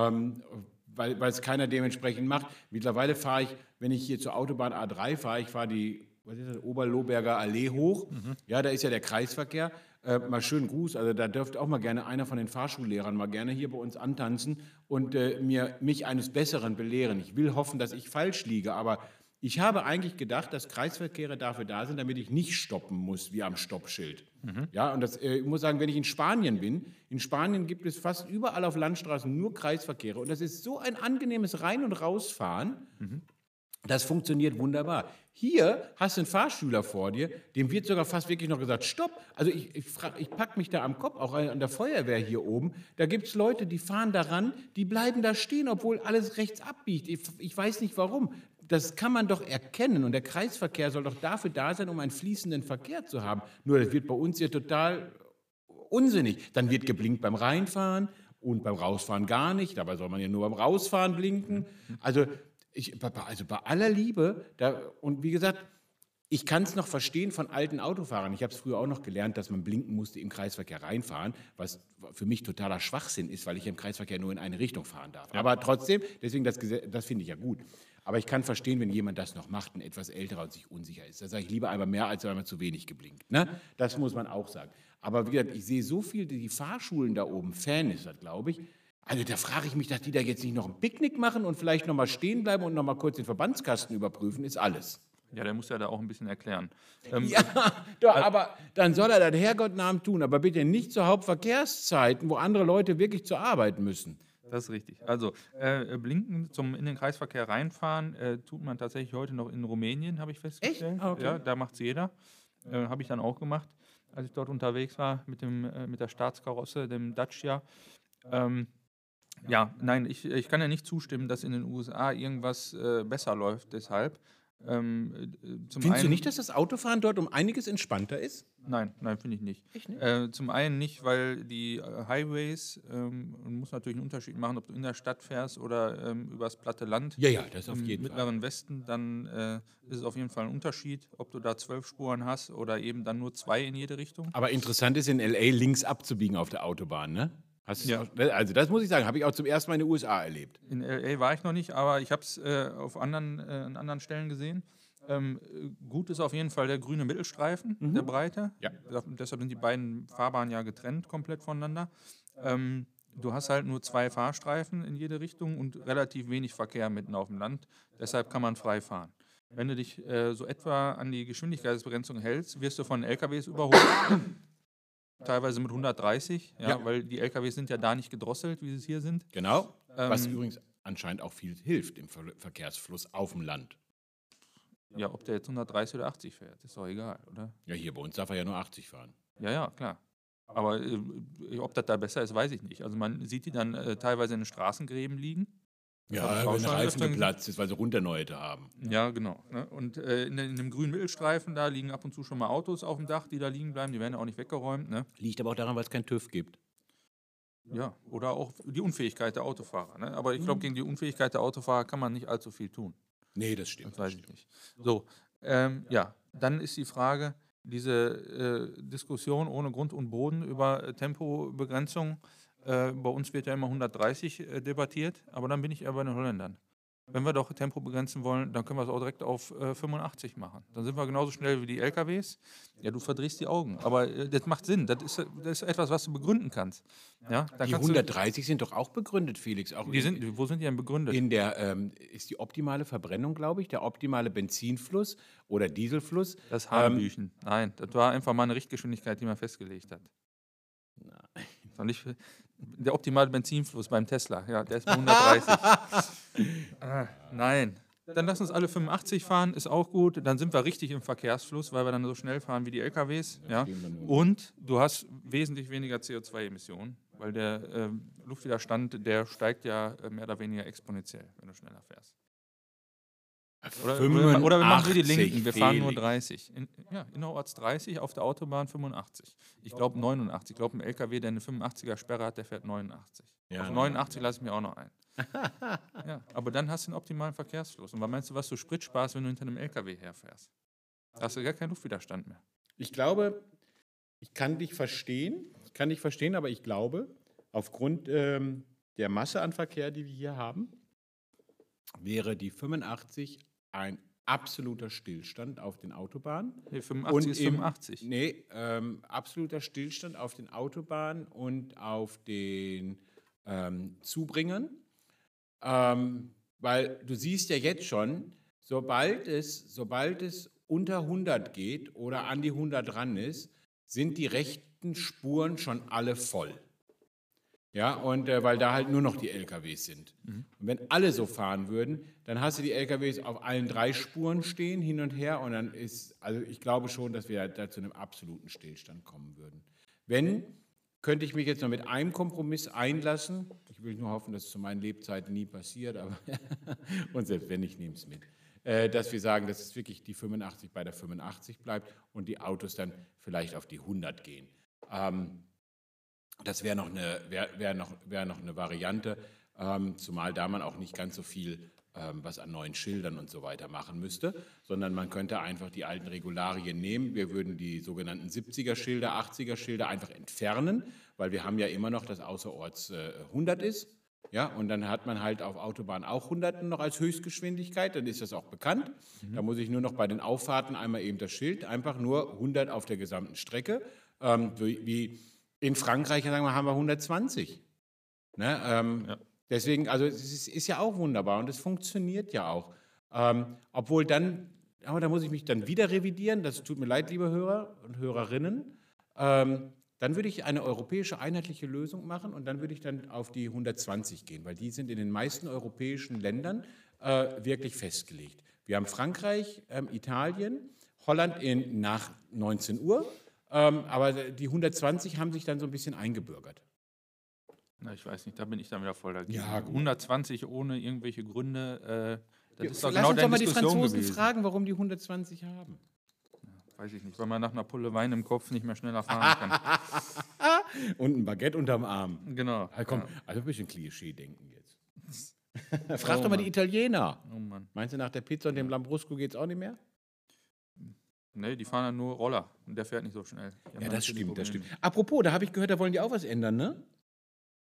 weil es keiner dementsprechend macht. Mittlerweile fahre ich, wenn ich hier zur Autobahn A3 fahre, ich fahre die Oberlohberger Allee hoch. Ja, da ist ja der Kreisverkehr. Mal schönen Gruß, also da dürfte auch mal gerne einer von den Fahrschullehrern mal gerne hier bei uns antanzen und mich eines Besseren belehren. Ich will hoffen, dass ich falsch liege, aber ich habe eigentlich gedacht, dass Kreisverkehre dafür da sind, damit ich nicht stoppen muss, wie am Stoppschild. Ja, und ich muss sagen, wenn ich in Spanien bin, in Spanien gibt es fast überall auf Landstraßen nur Kreisverkehre und das ist so ein angenehmes Rein- und Rausfahren. Das funktioniert wunderbar. Hier hast du einen Fahrschüler vor dir, dem wird sogar fast wirklich noch gesagt, stopp. Also ich packe mich da am Kopf, auch an der Feuerwehr hier oben. Da gibt es Leute, die fahren daran, die bleiben da stehen, obwohl alles rechts abbiegt. Ich weiß nicht warum. Das kann man doch erkennen. Und der Kreisverkehr soll doch dafür da sein, um einen fließenden Verkehr zu haben. Nur das wird bei uns hier total unsinnig. Dann wird geblinkt beim Reinfahren und beim Rausfahren gar nicht. Dabei soll man ja nur beim Rausfahren blinken. Also bei aller Liebe, und wie gesagt, ich kann es noch verstehen von alten Autofahrern. Ich habe es früher auch noch gelernt, dass man blinken musste im Kreisverkehr reinfahren, was für mich totaler Schwachsinn ist, weil ich im Kreisverkehr nur in eine Richtung fahren darf. Ja. Aber trotzdem, deswegen das finde ich ja gut. Aber ich kann verstehen, wenn jemand das noch macht, ein etwas älterer und sich unsicher ist. Da sage ich lieber einmal mehr als einmal zu wenig geblinkt. Ne? Das muss man auch sagen. Aber wie gesagt, ich sehe so viel, die Fahrschulen da oben, Fan ist das, glaube ich. Also da frage ich mich, dass die da jetzt nicht noch ein Picknick machen und vielleicht noch mal stehen bleiben und noch mal kurz den Verbandskasten überprüfen, ist alles. Ja, der muss ja da auch ein bisschen erklären. Ja, doch, aber dann soll er das Herrgottnamen tun, aber bitte nicht zu Hauptverkehrszeiten, wo andere Leute wirklich zur Arbeit müssen. Das ist richtig. Also blinken in den Kreisverkehr reinfahren tut man tatsächlich heute noch in Rumänien, habe ich festgestellt. Echt? Okay. Ja, da macht es jeder. Habe ich dann auch gemacht, als ich dort unterwegs war mit der Staatskarosse, dem Dacia. Ja, nein, ich kann ja nicht zustimmen, dass in den USA irgendwas besser läuft, deshalb. Findest du nicht, dass das Autofahren dort um einiges entspannter ist? Nein, finde ich nicht. Echt nicht? Zum einen nicht, weil die Highways, man muss natürlich einen Unterschied machen, ob du in der Stadt fährst oder übers platte Land. Ja, das auf jeden Fall. Im mittleren Westen, dann ist es auf jeden Fall ein Unterschied, ob du da 12 Spuren hast oder eben dann nur 2 in jede Richtung. Aber interessant ist, in L.A. links abzubiegen auf der Autobahn, ne? Ja. Also das muss ich sagen, habe ich auch zum ersten Mal in den USA erlebt. In L.A. war ich noch nicht, aber ich habe es an anderen Stellen gesehen. Gut ist auf jeden Fall der grüne Mittelstreifen, der breite. Ja. Deshalb sind die beiden Fahrbahnen ja getrennt komplett voneinander. Du hast halt nur 2 Fahrstreifen in jede Richtung und relativ wenig Verkehr mitten auf dem Land. Deshalb kann man frei fahren. Wenn du dich so etwa an die Geschwindigkeitsbegrenzung hältst, wirst du von LKWs überholt. Teilweise mit 130, Ja. weil die LKWs sind ja da nicht gedrosselt, wie sie es hier sind. Genau. Was übrigens anscheinend auch viel hilft im Verkehrsfluss auf dem Land. Ja, ob der jetzt 130 oder 80 fährt, ist doch egal, oder? Ja, hier bei uns darf er ja nur 80 fahren. Ja, klar. Aber ob das da besser ist, weiß ich nicht. Also man sieht die dann teilweise in den Straßengräben liegen. Ja, wenn der Reifen geplatzt ist, weil sie Runterneuete haben. Ja, genau. Ne? Und in dem grünen Mittelstreifen, da liegen ab und zu schon mal Autos auf dem Dach, die da liegen bleiben. Die werden ja auch nicht weggeräumt. Ne? Liegt aber auch daran, weil es keinen TÜV gibt. Ja, oder auch die Unfähigkeit der Autofahrer. Ne? Aber ich glaube, gegen die Unfähigkeit der Autofahrer kann man nicht allzu viel tun. Nee, das stimmt. Das weiß ich nicht. So, ja, dann ist die Frage, diese Diskussion ohne Grund und Boden über Tempobegrenzung. Bei uns wird ja immer 130 debattiert, aber dann bin ich eher bei den Holländern. Wenn wir doch Tempo begrenzen wollen, dann können wir es auch direkt auf 85 machen. Dann sind wir genauso schnell wie die LKWs. Ja, du verdrehst die Augen, aber das macht Sinn. Das ist etwas, was du begründen kannst. Ja, da Die kannst 130 sind doch auch begründet, Felix. Auch wo sind die denn begründet? in der ist die optimale Verbrennung, glaube ich, der optimale Benzinfluss oder Dieselfluss. Das Hanebüchen. Nein, das war einfach mal eine Richtgeschwindigkeit, die man festgelegt hat. Der optimale Benzinfluss beim Tesla, ja, der ist bei 130. Nein. Dann lass uns alle 85 fahren, ist auch gut. Dann sind wir richtig im Verkehrsfluss, weil wir dann so schnell fahren wie die LKWs. Ja. Und du hast wesentlich weniger CO2-Emissionen, weil der Luftwiderstand, der steigt ja mehr oder weniger exponentiell, wenn du schneller fährst. Oder wir machen wie die Linken, wir fahren nur 30. Innerorts 30, auf der Autobahn 85. Ich glaube 89. Ich glaube, ein LKW, der eine 85er-Sperre hat, der fährt 89. Ja, auf 89 lasse ich mir auch noch ein. Ja, aber dann hast du einen optimalen Verkehrsfluss. Und was meinst du, was du Sprit sparst, wenn du hinter einem LKW herfährst? Da hast du gar keinen Luftwiderstand mehr. Ich glaube, ich kann dich verstehen, aber ich glaube, aufgrund der Masse an Verkehr, die wir hier haben, wäre die 85 ein absoluter Stillstand auf den Autobahnen. Nee, 85 ist 85. Nee, absoluter Stillstand auf den Autobahnen und auf den Zubringern. Weil du siehst ja jetzt schon, sobald es unter 100 geht oder an die 100 ran ist, sind die rechten Spuren schon alle voll. Ja, und weil da halt nur noch die LKWs sind. Und wenn alle so fahren würden, dann hast du die LKWs auf allen 3 Spuren stehen, hin und her, und dann also ich glaube schon, dass wir da zu einem absoluten Stillstand kommen würden. Wenn, könnte ich mich jetzt noch mit einem Kompromiss einlassen. Ich will nur hoffen, dass es zu meinen Lebzeiten nie passiert, aber und selbst wenn, ich nehme es mit. Dass wir sagen, dass es wirklich die 85 bei der 85 bleibt und die Autos dann vielleicht auf die 100 gehen. Das wäre noch eine Variante, zumal da man auch nicht ganz so viel was an neuen Schildern und so weiter machen müsste, sondern man könnte einfach die alten Regularien nehmen. Wir würden die sogenannten 70er-Schilder, 80er-Schilder einfach entfernen, weil wir haben ja immer noch, dass außerorts 100 ist. Ja, und dann hat man halt auf Autobahn auch 100 noch als Höchstgeschwindigkeit, dann ist das auch bekannt. Da muss ich nur noch bei den Auffahrten einmal eben das Schild, einfach nur 100 auf der gesamten Strecke, wie in Frankreich, sagen wir, haben wir 120. Ne? Ja. Deswegen, also es ist ja auch wunderbar und es funktioniert ja auch. Obwohl dann, aber da muss ich mich dann wieder revidieren, das tut mir leid, liebe Hörer und Hörerinnen, dann würde ich eine europäische einheitliche Lösung machen und dann würde ich dann auf die 120 gehen, weil die sind in den meisten europäischen Ländern wirklich festgelegt. Wir haben Frankreich, Italien, Holland nach 19 Uhr, aber die 120 haben sich dann so ein bisschen eingebürgert. Na, ich weiß nicht, da bin ich dann wieder voll dagegen. Ja, gut. 120 ohne irgendwelche Gründe, das ist doch Lass genau uns deine doch mal die Diskussion Franzosen gewesen. fragen, warum die 120 haben. Weiß ich nicht, weil man nach einer Pulle Wein im Kopf nicht mehr schneller fahren kann. Und ein Baguette unterm Arm. Genau. Also komm, Ja. also ein bisschen Klischee-Denken jetzt. Frag doch mal die Italiener. Oh Mann. Meinst du, nach der Pizza und dem Lambrusco geht es auch nicht mehr? Nee, die fahren ja nur Roller und der fährt nicht so schnell. Die haben Ja, da das natürlich stimmt, das Probleme. stimmt. Apropos, da habe ich gehört, da wollen die auch was ändern, ne?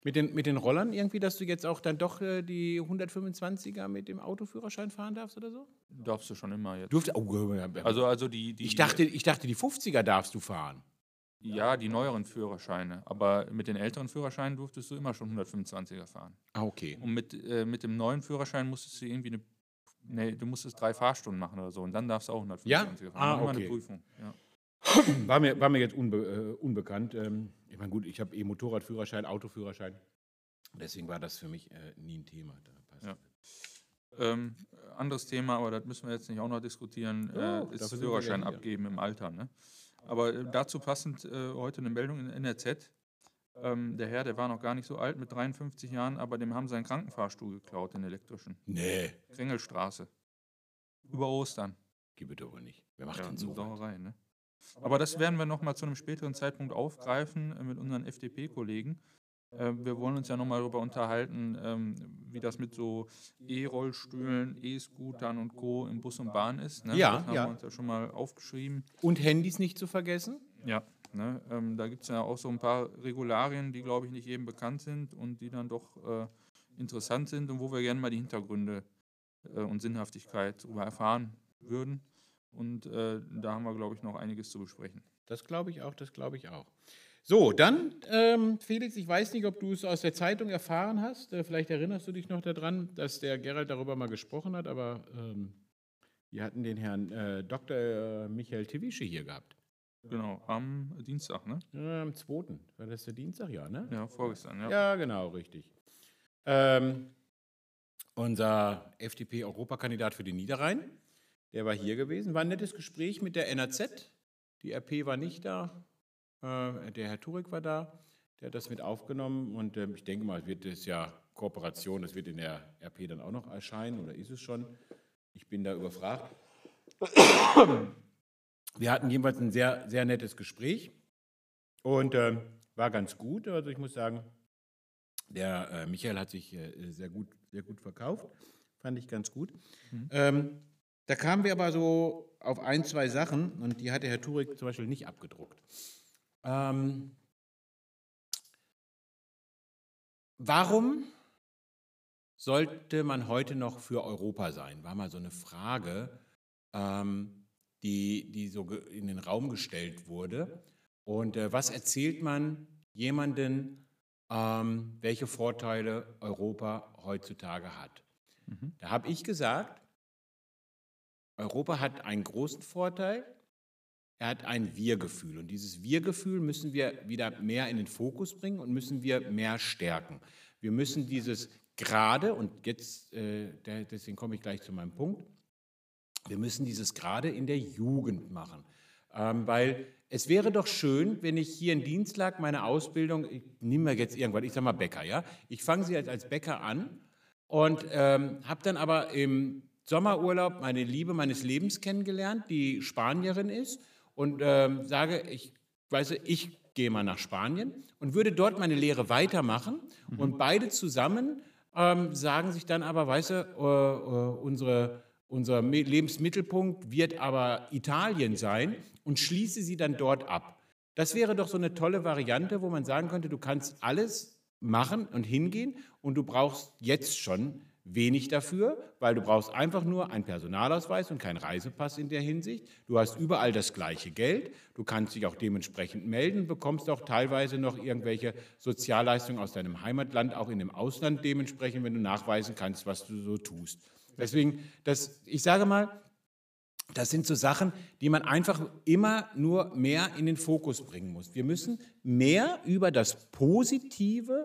Mit den Rollern irgendwie, dass du jetzt auch dann doch die 125er mit dem Autoführerschein fahren darfst oder so? Darfst du schon immer jetzt. Also die ich dachte, die 50er darfst du fahren. Ja, die neueren Führerscheine. Aber mit den älteren Führerscheinen durftest du immer schon 125er fahren. Ah, okay. Und mit dem neuen Führerschein musstest du irgendwie du musstest 3 Fahrstunden machen oder so. Und dann darfst du auch 125er fahren. Ah, Immer okay. eine Prüfung. Ja. War mir jetzt unbekannt. Ich meine, gut, ich habe Motorradführerschein, Autoführerschein. Deswegen war das für mich nie ein Thema. Ja. Anderes Thema, aber das müssen wir jetzt nicht auch noch diskutieren, ist dafür sind wir Führerschein ja hier. abgeben im Alter. Ne? Aber dazu passend heute eine Meldung in der NRZ. Der Herr, der war noch gar nicht so alt, mit 53 Jahren, aber dem haben sie einen Krankenfahrstuhl geklaut, den elektrischen. Nee, Kringelstraße. Über Ostern. gib bitte aber nicht. Wer macht Ja, denn so? Sauerei, ne? Aber das werden wir nochmal zu einem späteren Zeitpunkt aufgreifen mit unseren FDP-Kollegen. Wir wollen uns ja nochmal darüber unterhalten, wie das mit so E-Rollstühlen, E-Scootern und Co. im Bus und Bahn ist. Ne? Ja, das haben ja. wir uns ja schon mal aufgeschrieben. Und Handys nicht zu vergessen? Ja, ne? Da gibt es ja auch so ein paar Regularien, die, glaube ich, nicht jedem bekannt sind und die dann doch interessant sind und wo wir gerne mal die Hintergründe und Sinnhaftigkeit darüber erfahren würden. Und da haben wir, glaube ich, noch einiges zu besprechen. Das glaube ich auch, So, dann, Felix, ich weiß nicht, ob du es aus der Zeitung erfahren hast. Vielleicht erinnerst du dich noch daran, dass der Gerald darüber mal gesprochen hat, aber wir hatten den Herrn Dr. Michael Tewische hier gehabt. Genau, am Dienstag, ne? Ja, am 2. War das der Dienstag, ja, ne? Ja, vorgestern, ja. Ja, genau, richtig. Unser FDP-Europakandidat für den Niederrhein, der war hier gewesen. War ein nettes Gespräch mit der NAZ. Die RP war nicht da. Der Herr Turek war da. Der hat das mit aufgenommen. Und ich denke mal, es wird das ja Kooperation, das wird in der RP dann auch noch erscheinen. Oder ist es schon? Ich bin da überfragt. Wir hatten jedenfalls ein sehr, sehr nettes Gespräch. Und war ganz gut. Also ich muss sagen, der Michael hat sich sehr gut verkauft. Fand ich ganz gut. Da kamen wir aber so auf 1, 2 Sachen und die hat der Herr Turek zum Beispiel nicht abgedruckt. Warum sollte man heute noch für Europa sein? War mal so eine Frage, die so in den Raum gestellt wurde. Und was erzählt man jemandem, welche Vorteile Europa heutzutage hat? Da habe ich gesagt, Europa hat einen großen Vorteil, er hat ein Wir-Gefühl. Und dieses Wir-Gefühl müssen wir wieder mehr in den Fokus bringen und müssen wir mehr stärken. Wir müssen dieses gerade, und jetzt, deswegen komme ich gleich zu meinem Punkt, wir müssen dieses gerade in der Jugend machen. Weil es wäre doch schön, wenn ich hier in Dienstag meine Ausbildung, ich nehme mir jetzt irgendwann, ich sage mal Bäcker, ja, ich fange sie als Bäcker an und habe dann aber im Sommerurlaub meine Liebe meines Lebens kennengelernt, die Spanierin ist und sage, ich gehe mal nach Spanien und würde dort meine Lehre weitermachen und beide zusammen sagen sich dann aber, weißt du, unser Lebensmittelpunkt wird aber Italien sein und schließe sie dann dort ab. Das wäre doch so eine tolle Variante, wo man sagen könnte, du kannst alles machen und hingehen und du brauchst jetzt schon wenig dafür, weil du brauchst einfach nur einen Personalausweis und keinen Reisepass in der Hinsicht. Du hast überall das gleiche Geld, du kannst dich auch dementsprechend melden, bekommst auch teilweise noch irgendwelche Sozialleistungen aus deinem Heimatland, auch in dem Ausland dementsprechend, wenn du nachweisen kannst, was du so tust. Deswegen, ich sage mal, das sind so Sachen, die man einfach immer nur mehr in den Fokus bringen muss. Wir müssen mehr über das Positive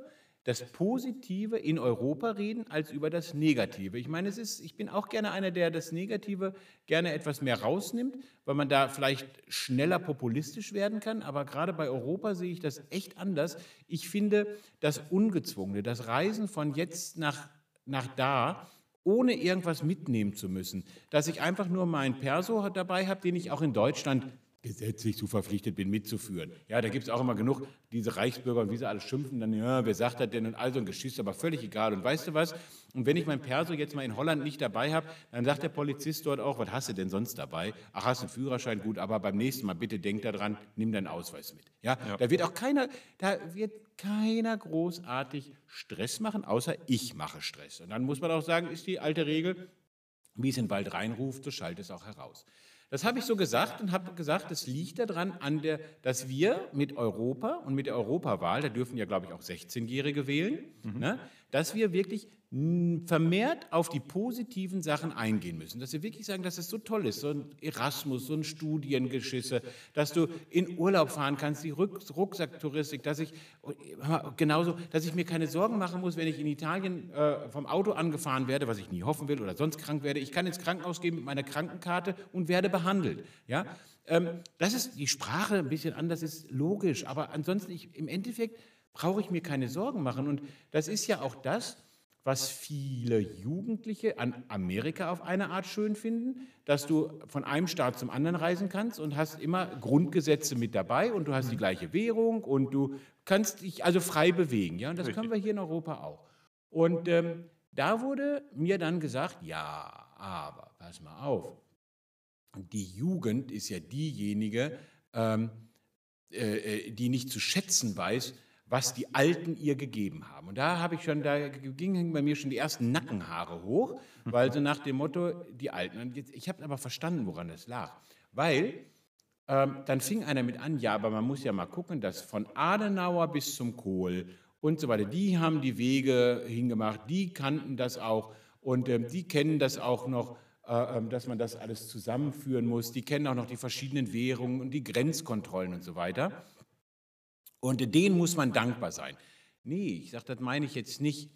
in Europa reden, als über das Negative. Ich meine, ich bin auch gerne einer, der das Negative gerne etwas mehr rausnimmt, weil man da vielleicht schneller populistisch werden kann. Aber gerade bei Europa sehe ich das echt anders. Ich finde das Ungezwungene, das Reisen von jetzt nach da, ohne irgendwas mitnehmen zu müssen, dass ich einfach nur meinen Perso dabei habe, den ich auch in Deutschland gesetzlich zu verpflichtet bin, mitzuführen. Ja, da gibt es auch immer genug, diese Reichsbürger und wie sie alle schimpfen, dann, ja, wer sagt das denn und all so ein Geschiss, aber völlig egal. Und weißt du was? Und wenn ich mein Perso jetzt mal in Holland nicht dabei habe, dann sagt der Polizist dort auch, was hast du denn sonst dabei? Ach, hast du einen Führerschein? Gut, aber beim nächsten Mal bitte denk daran, nimm deinen Ausweis mit. Ja, da wird keiner großartig Stress machen, außer ich mache Stress. Und dann muss man auch sagen, ist die alte Regel, wie es in den Wald reinruft, so schallt es auch heraus. Das habe ich so gesagt und habe gesagt, es liegt daran, dass wir mit Europa und mit der Europawahl, da dürfen ja, glaube ich, auch 16-Jährige wählen, ne, dass wir wirklich vermehrt auf die positiven Sachen eingehen müssen. Dass wir wirklich sagen, dass es so toll ist, so ein Erasmus, so ein Studiengeschisse, dass du in Urlaub fahren kannst, die Rucksacktouristik, dass ich mir keine Sorgen machen muss, wenn ich in Italien vom Auto angefahren werde, was ich nie hoffen will oder sonst krank werde. Ich kann ins Krankenhaus gehen mit meiner Krankenkarte und werde behandelt. Ja? Dass es die Sprache ein bisschen anders ist, logisch, aber ansonsten im Endeffekt brauche ich mir keine Sorgen machen. Und das ist ja auch das, was viele Jugendliche an Amerika auf eine Art schön finden, dass du von einem Staat zum anderen reisen kannst und hast immer Grundgesetze mit dabei und du hast die gleiche Währung und du kannst dich also frei bewegen. Ja? Und das können wir hier in Europa auch. Und da wurde mir dann gesagt, ja, aber pass mal auf, die Jugend ist ja diejenige, die nicht zu schätzen weiß, was die Alten ihr gegeben haben. Und da gingen bei mir schon die ersten Nackenhaare hoch, weil so nach dem Motto, die Alten. Und ich habe aber verstanden, woran das lag. Weil dann fing einer mit an, ja, aber man muss ja mal gucken, dass von Adenauer bis zum Kohl und so weiter, die haben die Wege hingemacht, die kannten das auch und die kennen das auch noch, dass man das alles zusammenführen muss. Die kennen auch noch die verschiedenen Währungen und die Grenzkontrollen und so weiter. Und denen muss man dankbar sein. Nee, ich sage, das meine ich jetzt nicht.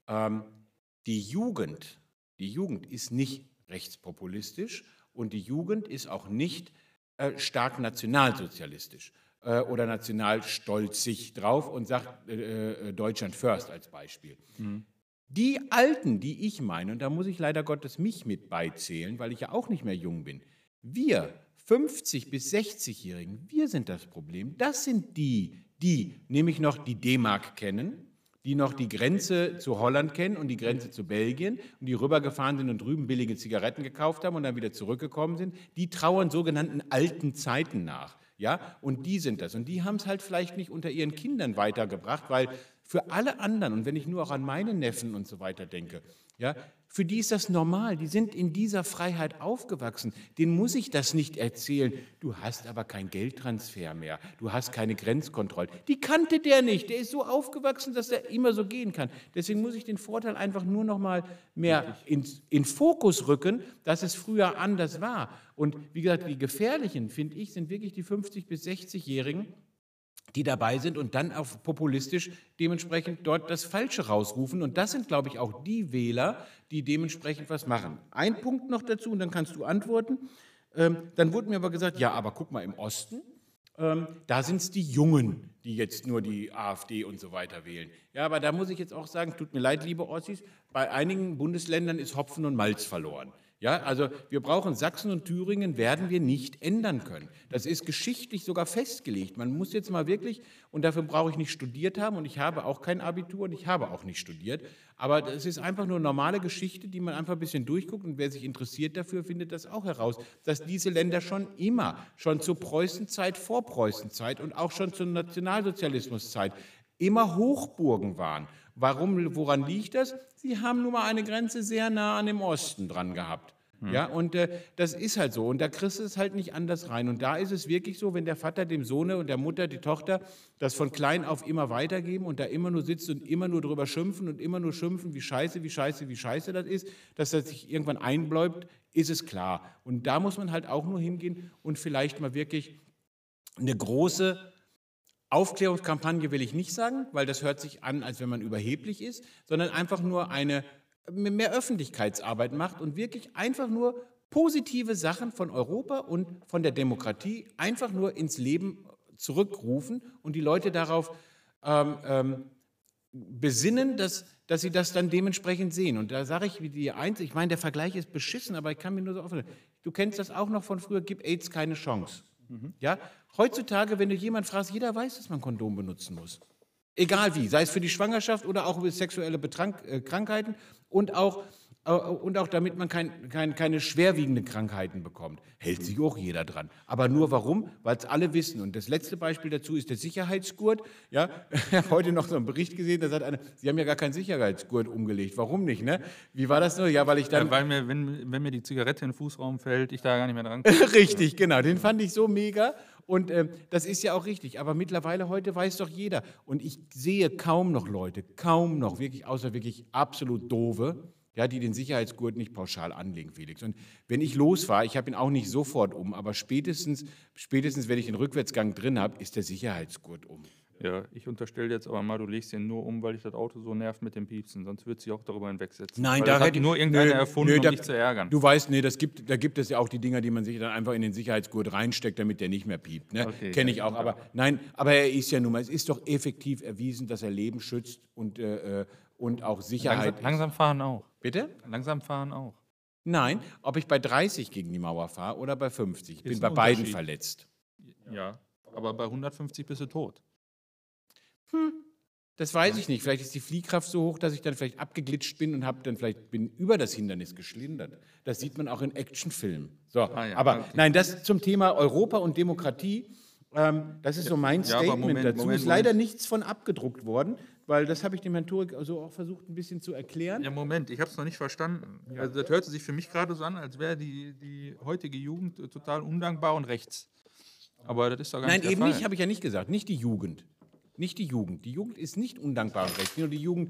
Die Jugend ist nicht rechtspopulistisch und die Jugend ist auch nicht stark nationalsozialistisch oder nationalstolzig drauf und sagt Deutschland first als Beispiel. Die Alten, die ich meine, und da muss ich leider Gottes mich mit beizählen, weil ich ja auch nicht mehr jung bin, wir 50- bis 60-Jährigen, wir sind das Problem. Das sind die nämlich noch die D-Mark kennen, die noch die Grenze zu Holland kennen und die Grenze zu Belgien und die rübergefahren sind und drüben billige Zigaretten gekauft haben und dann wieder zurückgekommen sind, die trauern sogenannten alten Zeiten nach. Ja? Und die sind das. Und die haben es halt vielleicht nicht unter ihren Kindern weitergebracht, weil für alle anderen, und wenn ich nur auch an meine Neffen und so weiter denke, ja, für die ist das normal, die sind in dieser Freiheit aufgewachsen, denen muss ich das nicht erzählen, du hast aber keinen Geldtransfer mehr, du hast keine Grenzkontrollen. Die kannte der nicht, der ist so aufgewachsen, dass er immer so gehen kann. Deswegen muss ich den Vorteil einfach nur noch mal mehr in Fokus rücken, dass es früher anders war. Und wie gesagt, die Gefährlichen, finde ich, sind wirklich die 50- bis 60-Jährigen, die dabei sind und dann auch populistisch dementsprechend dort das Falsche rausrufen. Und das sind, glaube ich, auch die Wähler, die dementsprechend was machen. Ein Punkt noch dazu und dann kannst du antworten. Dann wurde mir aber gesagt, ja, aber guck mal im Osten, da sind es die Jungen, die jetzt nur die AfD und so weiter wählen. Ja, aber da muss ich jetzt auch sagen, tut mir leid, liebe Ossis, bei einigen Bundesländern ist Hopfen und Malz verloren. Ja, also wir brauchen Sachsen und Thüringen, werden wir nicht ändern können. Das ist geschichtlich sogar festgelegt. Man muss jetzt mal wirklich, und dafür brauche ich nicht studiert haben, und ich habe auch kein Abitur und ich habe auch nicht studiert, aber das ist einfach nur normale Geschichte, die man einfach ein bisschen durchguckt und wer sich interessiert dafür, findet das auch heraus, dass diese Länder schon zur Preußenzeit, vor Preußenzeit und auch schon zur Nationalsozialismuszeit immer Hochburgen waren. Woran liegt das? Sie haben nun mal eine Grenze sehr nah an dem Osten dran gehabt. Ja, und das ist halt so. Und da kriegst du es halt nicht anders rein. Und da ist es wirklich so, wenn der Vater dem Sohn und der Mutter, die Tochter, das von klein auf immer weitergeben und da immer nur sitzt und immer nur drüber schimpfen und immer nur schimpfen, wie scheiße das ist, dass das sich irgendwann einbläubt, ist es klar. Und da muss man halt auch nur hingehen und vielleicht mal wirklich eine große Aufklärungskampagne will ich nicht sagen, weil das hört sich an, als wenn man überheblich ist, sondern einfach nur eine mehr Öffentlichkeitsarbeit macht und wirklich einfach nur positive Sachen von Europa und von der Demokratie einfach nur ins Leben zurückrufen und die Leute darauf besinnen, dass sie das dann dementsprechend sehen. Und da sage ich wie die eins, ich meine, der Vergleich ist beschissen, aber ich kann mir nur so offen. Du kennst das auch noch von früher, gib AIDS keine Chance. Ja? Heutzutage, wenn du jemanden fragst, jeder weiß, dass man Kondom benutzen muss. Egal wie, sei es für die Schwangerschaft oder auch über sexuelle Krankheiten und auch damit man keine schwerwiegenden Krankheiten bekommt. Hält sich auch jeder dran. Aber nur warum? Weil es alle wissen. Und das letzte Beispiel dazu ist der Sicherheitsgurt. Ja, ich habe heute noch so einen Bericht gesehen, da sagt einer, Sie haben ja gar keinen Sicherheitsgurt umgelegt. Warum nicht? Ne? Wie war das nur? Ja, weil ich dann... weil mir, wenn mir die Zigarette in den Fußraum fällt, ich da gar nicht mehr dran komme. Richtig, genau. Den fand ich so mega. Und das ist ja auch richtig. Aber mittlerweile heute weiß doch jeder. Und ich sehe kaum noch Leute, kaum noch, wirklich, außer wirklich absolut doofe, ja, die den Sicherheitsgurt nicht pauschal anlegen, Felix. Und wenn ich losfahre, ich habe ihn auch nicht sofort um, aber spätestens, wenn ich den Rückwärtsgang drin habe, ist der Sicherheitsgurt um. Ja, ich unterstelle jetzt aber mal, du legst den nur um, weil dich das Auto so nervt mit dem Piepsen. Sonst wird sich auch darüber hinwegsetzen. Nein, weil da das hat nur irgendeiner erfunden, um dich zu ärgern. Du weißt, nee, da gibt es ja auch die Dinger, die man sich dann einfach in den Sicherheitsgurt reinsteckt, damit der nicht mehr piept. Ne? Okay, kenne ich auch. Aber nein, aber er ist ja nun mal, es ist doch effektiv erwiesen, dass er Leben schützt und auch Sicherheit. Langsam fahren auch. Bitte? Langsam fahren auch. Nein, ob ich bei 30 gegen die Mauer fahre oder bei 50. Ich bin Ist bei ein beiden Unterschied. verletzt. Ja, aber bei 150 bist du tot. Das weiß ich nicht. Vielleicht ist die Fliehkraft so hoch, dass ich dann vielleicht abgeglitscht bin und bin über das Hindernis geschlindert. Das sieht man auch in Actionfilmen. So, ja, aber okay. nein, das zum Thema Europa und Demokratie. Das ist so mein Ja, aber Statement dazu. Moment. Ist leider nichts von abgedruckt worden, weil das habe ich dem Herrn Turek also auch versucht, ein bisschen zu erklären. Ja, Moment, ich habe es noch nicht verstanden. Also das hörte sich für mich gerade so an, als wäre die heutige Jugend total undankbar und rechts. Aber das ist doch gar Nein, nicht der eben Fall. nicht, habe ich ja nicht gesagt. Nicht die Jugend. Nicht die Jugend. Die Jugend ist nicht undankbar und recht. Nur die Jugend.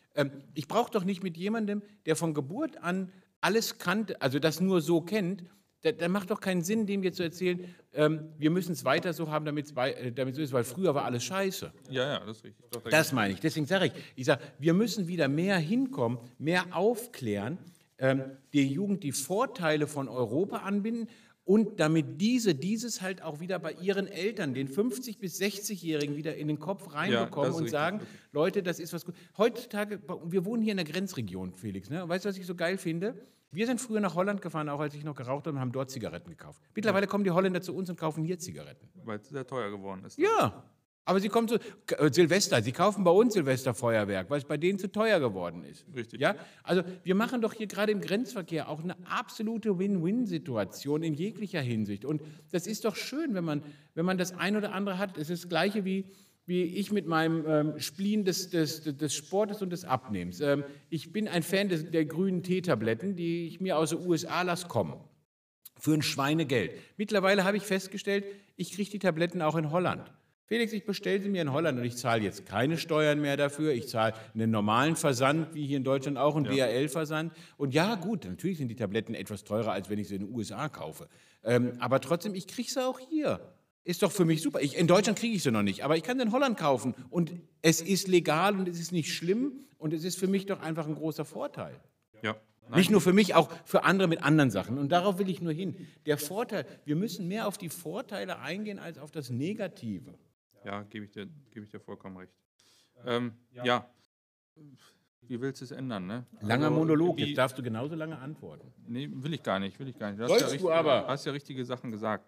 Ich brauche doch nicht mit jemandem, der von Geburt an alles kannte, also das nur so kennt. Da macht doch keinen Sinn, dem jetzt zu erzählen, wir müssen es weiter so haben, damit so ist, weil früher war alles scheiße. Ja, das ist richtig. Doch, Das meine ich. Deswegen sage ich sage, wir müssen wieder mehr hinkommen, mehr aufklären, der Jugend die Vorteile von Europa anbinden und damit dieses halt auch wieder bei ihren Eltern, den 50- bis 60-Jährigen, wieder in den Kopf reinbekommen das ist und richtig. sagen, Leute, das ist was gut. Heutzutage, wir wohnen hier in der Grenzregion, Felix, ne? Weißt du, was ich so geil finde? Wir sind früher nach Holland gefahren, auch als ich noch geraucht habe, und haben dort Zigaretten gekauft. Mittlerweile kommen die Holländer zu uns und kaufen hier Zigaretten. Weil es sehr teuer geworden ist. Ja, aber sie kommen Silvester, sie kaufen bei uns Silvesterfeuerwerk, weil es bei denen zu teuer geworden ist. Richtig. Ja, also wir machen doch hier gerade im Grenzverkehr auch eine absolute Win-Win-Situation in jeglicher Hinsicht. Und das ist doch schön, wenn man das ein oder andere hat. Es ist das Gleiche wie ich mit meinem Spleen des Sportes und des Abnehmens. Ich bin ein Fan der grünen Teetabletten, die ich mir aus den USA lasse kommen. Für ein Schweinegeld. Mittlerweile habe ich festgestellt, ich kriege die Tabletten auch in Holland. Felix, ich bestelle sie mir in Holland und ich zahle jetzt keine Steuern mehr dafür. Ich zahle einen normalen Versand, wie hier in Deutschland auch, einen DHL-Versand. Und ja, gut, natürlich sind die Tabletten etwas teurer, als wenn ich sie in den USA kaufe. Aber trotzdem, ich kriege sie auch hier. Ist doch für mich super. In Deutschland kriege ich sie noch nicht, aber ich kann sie in Holland kaufen. Und es ist legal und es ist nicht schlimm. Und es ist für mich doch einfach ein großer Vorteil. Ja. Nicht nur für mich, auch für andere mit anderen Sachen. Und darauf will ich nur hin. Der Vorteil, wir müssen mehr auf die Vorteile eingehen als auf das Negative. Ja, gebe ich dir vollkommen recht. Ja, wie willst du es ändern? Ne? Langer Also, Monolog, jetzt darfst du genauso lange antworten. Nee, will ich gar nicht. Sollst du aber. Hast ja richtige Sachen gesagt.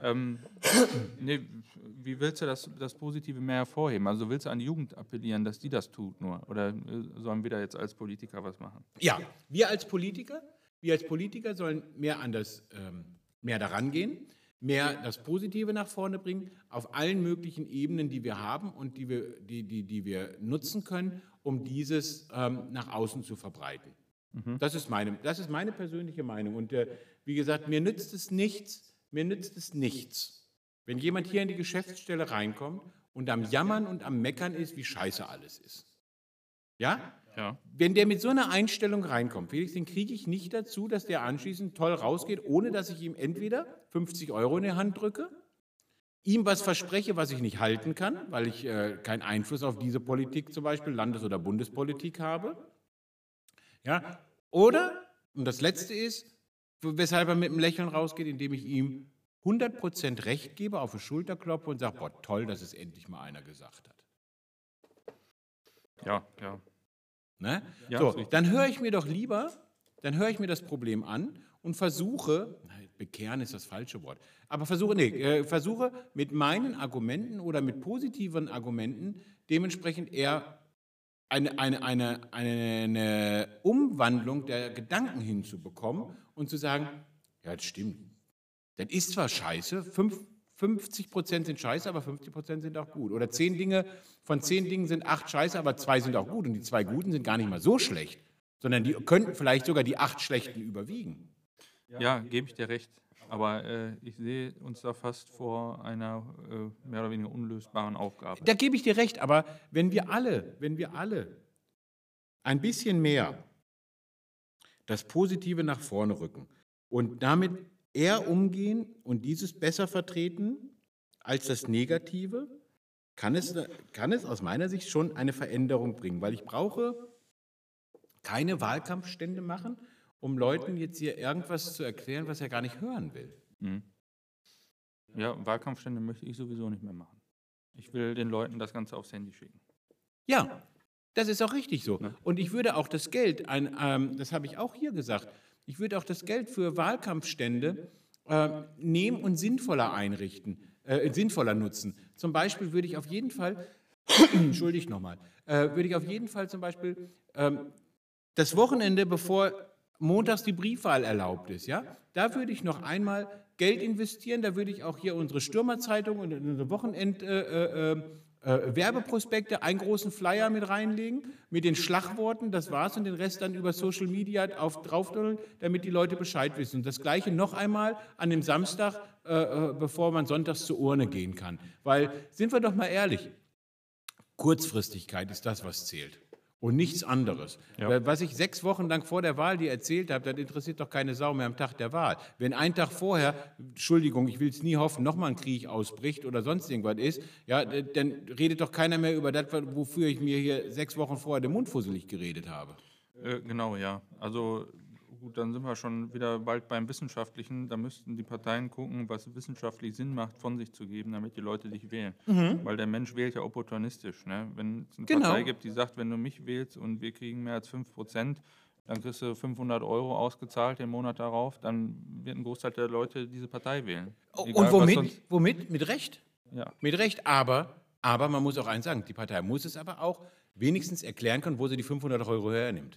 Nee, wie willst du das Positive mehr hervorheben? Also willst du an die Jugend appellieren, dass die das tut nur? Oder sollen wir da jetzt als Politiker was machen? Ja, wir als Politiker sollen mehr daran gehen, mehr das Positive nach vorne bringen, auf allen möglichen Ebenen, die wir haben und die wir nutzen können, um dieses nach außen zu verbreiten. Das ist meine persönliche Meinung. Und wie gesagt, mir nützt es nichts, wenn jemand hier in die Geschäftsstelle reinkommt und am Jammern und am Meckern ist, wie scheiße alles ist. Ja? Ja. Wenn der mit so einer Einstellung reinkommt, Felix, den kriege ich nicht dazu, dass der anschließend toll rausgeht, ohne dass ich ihm entweder 50 € in die Hand drücke, ihm was verspreche, was ich nicht halten kann, weil ich keinen Einfluss auf diese Politik, zum Beispiel Landes- oder Bundespolitik habe. Ja? Oder, und das Letzte ist, weshalb er mit einem Lächeln rausgeht, indem ich ihm 100% Recht gebe, auf die Schulter klopfe und sage, boah, toll, dass es endlich mal einer gesagt hat. Ja. Ne? Ja, So, ist richtig. dann höre ich mir das Problem an und versuche, bekehren ist das falsche Wort, aber versuche mit meinen Argumenten oder mit positiven Argumenten dementsprechend eher eine Umwandlung der Gedanken hinzubekommen und zu sagen, ja, das stimmt. Das ist zwar scheiße, 50% sind scheiße, aber 50% sind auch gut. Oder von 10 Dingen sind 8 scheiße, aber 2 sind auch gut. Und die 2 guten sind gar nicht mal so schlecht, sondern die könnten vielleicht sogar die 8 schlechten überwiegen. Ja, gebe ich dir recht. Aber ich sehe uns da fast vor einer mehr oder weniger unlösbaren Aufgabe. Da gebe ich dir recht, aber wenn wir alle ein bisschen mehr das Positive nach vorne rücken und damit eher umgehen und dieses besser vertreten als das Negative, kann es aus meiner Sicht schon eine Veränderung bringen, weil ich brauche keine Wahlkampfstände machen, um Leuten jetzt hier irgendwas zu erklären, was er gar nicht hören will. Mhm. Ja, Wahlkampfstände möchte ich sowieso nicht mehr machen. Ich will den Leuten das Ganze aufs Handy schicken. Ja, das ist auch richtig so. Ne? Und ich würde auch das Geld, das habe ich auch hier gesagt, ich würde auch das Geld für Wahlkampfstände nehmen und sinnvoller nutzen. Zum Beispiel würde ich auf jeden Fall, entschuldigt nochmal, würde ich auf jeden Fall zum Beispiel das Wochenende, bevor montags die Briefwahl erlaubt ist, ja, da würde ich noch einmal Geld investieren, da würde ich auch hier unsere Stürmerzeitung und unsere Werbeprospekte, einen großen Flyer mit reinlegen, mit den Schlagworten, das war's, und den Rest dann über Social Media draufdollen, damit die Leute Bescheid wissen. Und das Gleiche noch einmal an dem Samstag, bevor man sonntags zur Urne gehen kann. Weil, sind wir doch mal ehrlich, Kurzfristigkeit ist das, was zählt. Und nichts anderes. Ja. Was ich 6 Wochen lang vor der Wahl dir erzählt habe, das interessiert doch keine Sau mehr am Tag der Wahl. Wenn einen Tag vorher, Entschuldigung, ich will es nie hoffen, nochmal ein Krieg ausbricht oder sonst irgendwas ist, ja, dann redet doch keiner mehr über das, wofür ich mir hier 6 Wochen vorher den Mund fusselig geredet habe. Genau, ja. Also gut, dann sind wir schon wieder bald beim Wissenschaftlichen. Da müssten die Parteien gucken, was wissenschaftlich Sinn macht, von sich zu geben, damit die Leute dich wählen. Weil der Mensch wählt ja opportunistisch. Ne? Wenn es eine Partei gibt, die sagt, wenn du mich wählst und wir kriegen mehr als 5%, dann kriegst du 500 € ausgezahlt den Monat darauf, dann wird ein Großteil der Leute diese Partei wählen. Und womit? Mit Recht? Ja. Mit Recht, aber man muss auch eins sagen, die Partei muss es aber auch wenigstens erklären können, wo sie die 500 € hernimmt.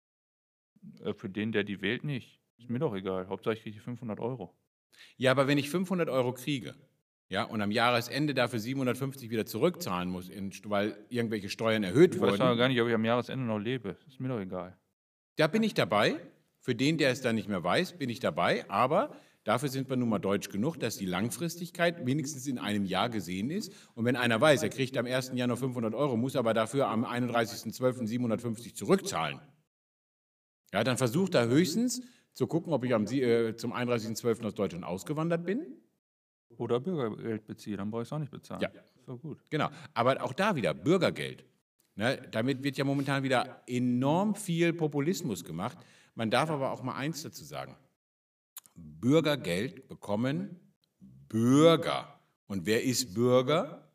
Für den, der die wählt, nicht. Ist mir doch egal. Hauptsache ich kriege die 500 €. Ja, aber wenn ich 500 € kriege, ja, und am Jahresende dafür 750 wieder zurückzahlen muss, weil irgendwelche Steuern erhöht Ich weiß wurden, gar nicht, ob ich am Jahresende noch lebe. Ist mir doch egal. da bin ich dabei. Für den, der es dann nicht mehr weiß, bin ich dabei. Aber dafür sind wir nun mal deutsch genug, dass die Langfristigkeit wenigstens in einem Jahr gesehen ist. Und wenn einer weiß, er kriegt am 1. Januar 500 €, muss aber dafür am 31.12. 750 zurückzahlen, ja, dann versucht er höchstens zu gucken, ob ich zum 31.12. aus Deutschland ausgewandert bin. Oder Bürgergeld beziehe, dann brauche ich es auch nicht bezahlen. Ja. So gut. Genau, aber auch da wieder Bürgergeld. Ne, damit wird ja momentan wieder enorm viel Populismus gemacht. Man darf aber auch mal eins dazu sagen. Bürgergeld bekommen Bürger. Und wer ist Bürger?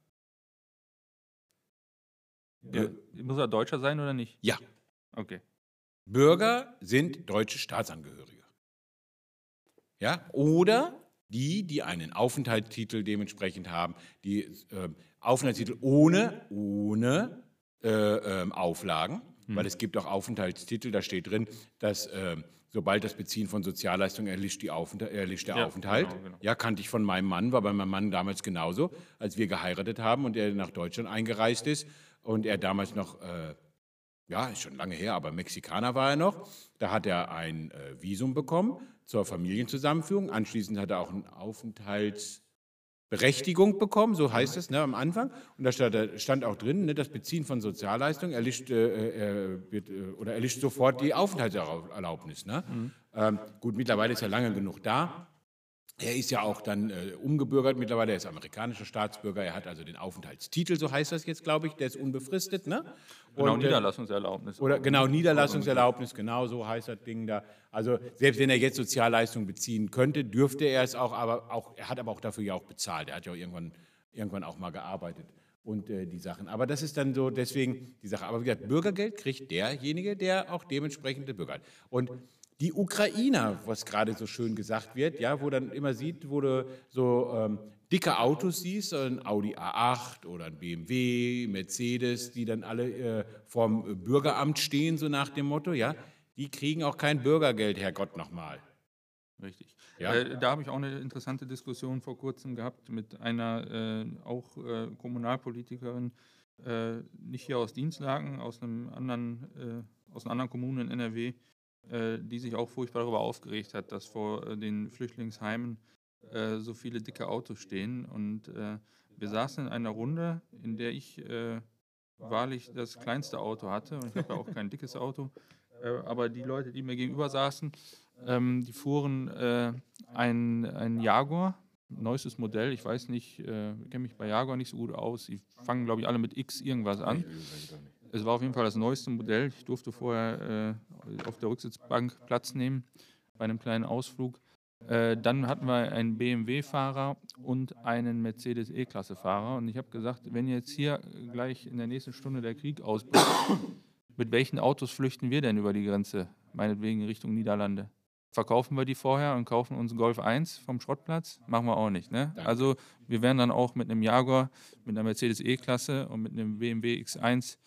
Ja, muss er Deutscher sein oder nicht? Ja, Okay. Bürger sind deutsche Staatsangehörige. Ja, oder die einen Aufenthaltstitel dementsprechend haben, die Aufenthaltstitel ohne Auflagen, weil es gibt auch Aufenthaltstitel, da steht drin, dass sobald das Beziehen von Sozialleistungen erlischt der Aufenthalt. Genau. Ja, kannte ich von meinem Mann, war bei meinem Mann damals genauso, als wir geheiratet haben und er nach Deutschland eingereist ist und er damals noch, ja, ist schon lange her, aber Mexikaner war er noch, da hat er ein Visum bekommen zur Familienzusammenführung, anschließend hat er auch eine Aufenthaltsberechtigung bekommen, so heißt es, ne, am Anfang. Und da stand auch drin, ne, das Beziehen von Sozialleistungen erlischt sofort die Aufenthaltserlaubnis. Ne? Gut, mittlerweile ist er lange genug da. Er ist ja auch dann umgebürgert mittlerweile, er ist amerikanischer Staatsbürger, er hat also den Aufenthaltstitel, so heißt das jetzt, glaube ich, der ist unbefristet. Ne? Genau, Niederlassungserlaubnis. Genau, Niederlassungserlaubnis, genau so heißt das Ding da. Also selbst wenn er jetzt Sozialleistungen beziehen könnte, dürfte er es auch, er hat aber auch dafür ja auch bezahlt. Er hat ja auch irgendwann auch mal gearbeitet und die Sachen. Aber das ist dann so deswegen die Sache. Aber wie gesagt, Bürgergeld kriegt derjenige, der auch dementsprechende Bürger hat. Und Die Ukrainer, was gerade so schön gesagt wird, ja, wo dann immer sieht, wo du so dicke Autos siehst, ein Audi A8 oder ein BMW, Mercedes, die dann alle vorm Bürgeramt stehen, so nach dem Motto, ja, die kriegen auch kein Bürgergeld, Herrgott nochmal. Richtig. Ja. Da habe ich auch eine interessante Diskussion vor kurzem gehabt mit einer Kommunalpolitikerin, nicht hier aus Dinslaken, aus einer anderen Kommune in NRW, die sich auch furchtbar darüber aufgeregt hat, dass vor den Flüchtlingsheimen so viele dicke Autos stehen. Und wir saßen in einer Runde, in der ich wahrlich das kleinste Auto hatte. Und ich habe ja auch kein dickes Auto. Aber die Leute, die mir gegenüber saßen, die fuhren ein Jaguar, neuestes Modell. Ich weiß nicht, ich kenne mich bei Jaguar nicht so gut aus. Die fangen, glaube ich, alle mit X irgendwas an. Es war auf jeden Fall das neueste Modell. Ich durfte vorher auf der Rücksitzbank Platz nehmen bei einem kleinen Ausflug. Dann hatten wir einen BMW-Fahrer und einen Mercedes E-Klasse-Fahrer. Und ich habe gesagt, wenn jetzt hier gleich in der nächsten Stunde der Krieg ausbricht, mit welchen Autos flüchten wir denn über die Grenze, meinetwegen Richtung Niederlande? Verkaufen wir die vorher und kaufen uns Golf 1 vom Schrottplatz? Machen wir auch nicht. Ne? Also wir wären dann auch mit einem Jaguar, mit einer Mercedes E-Klasse und mit einem BMW X1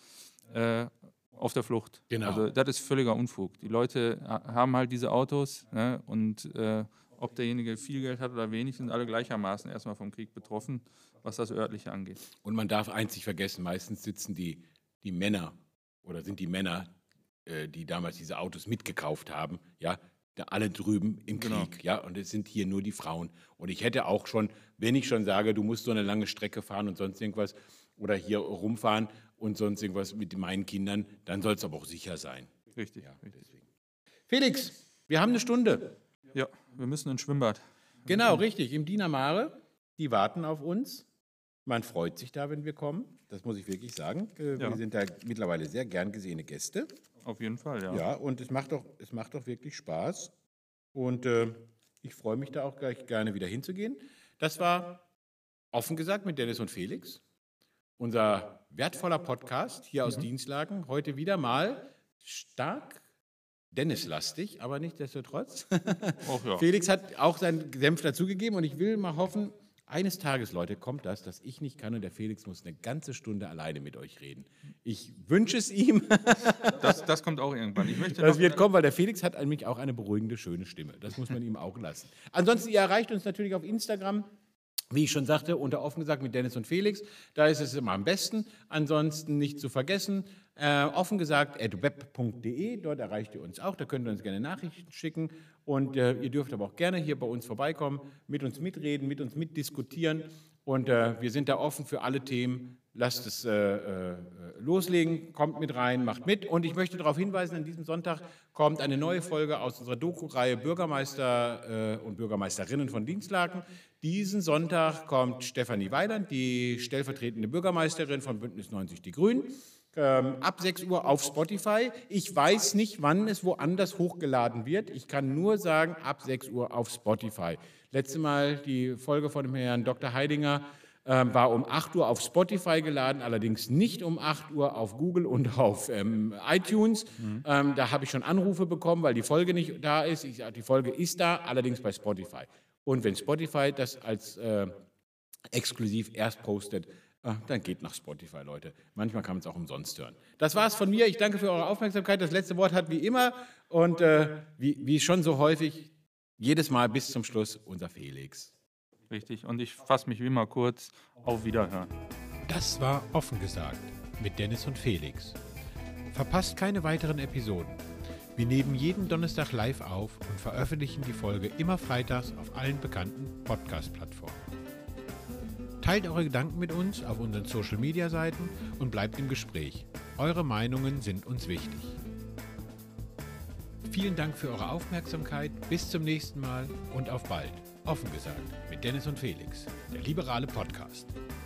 auf der Flucht. Genau. Also das ist völliger Unfug. Die Leute haben halt diese Autos, ne? Und ob derjenige viel Geld hat oder wenig, sind alle gleichermaßen erstmal vom Krieg betroffen, was das Örtliche angeht. Und man darf eins nicht vergessen, meistens sitzen die Männer oder sind die Männer, die damals diese Autos mitgekauft haben, ja, da alle drüben im Krieg, ja, und es sind hier nur die Frauen. Und ich hätte auch schon, wenn ich schon sage, du musst so eine lange Strecke fahren und sonst irgendwas oder hier rumfahren und sonst irgendwas mit meinen Kindern, dann soll es aber auch sicher sein. Richtig. Ja, deswegen. Felix, wir haben eine Stunde. Ja, wir müssen ins Schwimmbad. Genau, richtig, im Diener Mare. Die warten auf uns. Man freut sich da, wenn wir kommen. Das muss ich wirklich sagen. Wir sind da mittlerweile sehr gern gesehene Gäste. Auf jeden Fall, ja. Ja, und es macht doch wirklich Spaß. Und ich freue mich da auch gleich gerne wieder hinzugehen. Das war, offen gesagt, mit Dennis und Felix. Unser wertvoller Podcast hier aus Dinslaken. Heute wieder mal stark Dennis-lastig, aber nichtsdestotrotz. Ja. Felix hat auch seinen Senf dazugegeben und ich will mal hoffen, eines Tages, Leute, kommt das, dass ich nicht kann und der Felix muss eine ganze Stunde alleine mit euch reden. Ich wünsche es ihm. Das kommt auch irgendwann. Das wird kommen, weil der Felix hat nämlich auch eine beruhigende, schöne Stimme. Das muss man ihm auch lassen. Ansonsten, ihr erreicht uns natürlich auf Instagram. Wie ich schon sagte, unter offen gesagt mit Dennis und Felix, da ist es immer am besten. Ansonsten nicht zu vergessen, offen gesagt @web.de, dort erreicht ihr uns auch, da könnt ihr uns gerne Nachrichten schicken und ihr dürft aber auch gerne hier bei uns vorbeikommen, mit uns mitreden, mit uns mitdiskutieren und wir sind da offen für alle Themen. Lasst es loslegen, kommt mit rein, macht mit. Und ich möchte darauf hinweisen, an diesem Sonntag kommt eine neue Folge aus unserer Doku-Reihe Bürgermeister und Bürgermeisterinnen von Dinslaken. Diesen Sonntag kommt Stefanie Weiland, die stellvertretende Bürgermeisterin von Bündnis 90 Die Grünen, ab 6 Uhr auf Spotify. Ich weiß nicht, wann es woanders hochgeladen wird. Ich kann nur sagen, ab 6 Uhr auf Spotify. Letztes Mal die Folge von dem Herrn Dr. Heidinger war um 8 Uhr auf Spotify geladen, allerdings nicht um 8 Uhr auf Google und auf iTunes. Da habe ich schon Anrufe bekommen, weil die Folge nicht da ist. Ich sage, die Folge ist da, allerdings bei Spotify. Und wenn Spotify das als exklusiv erst postet, dann geht nach Spotify, Leute. Manchmal kann man es auch umsonst hören. Das war's von mir. Ich danke für eure Aufmerksamkeit. Das letzte Wort hat wie immer und wie schon so häufig, jedes Mal bis zum Schluss unser Felix. Richtig, und ich fasse mich wie immer kurz. Auf Wiederhören. Das war Offen gesagt mit Dennis und Felix. Verpasst keine weiteren Episoden. Wir nehmen jeden Donnerstag live auf und veröffentlichen die Folge immer freitags auf allen bekannten Podcast-Plattformen. Teilt eure Gedanken mit uns auf unseren Social-Media-Seiten und bleibt im Gespräch. Eure Meinungen sind uns wichtig. Vielen Dank für eure Aufmerksamkeit. Bis zum nächsten Mal und auf bald. Offen gesagt mit Dennis und Felix, der liberale Podcast.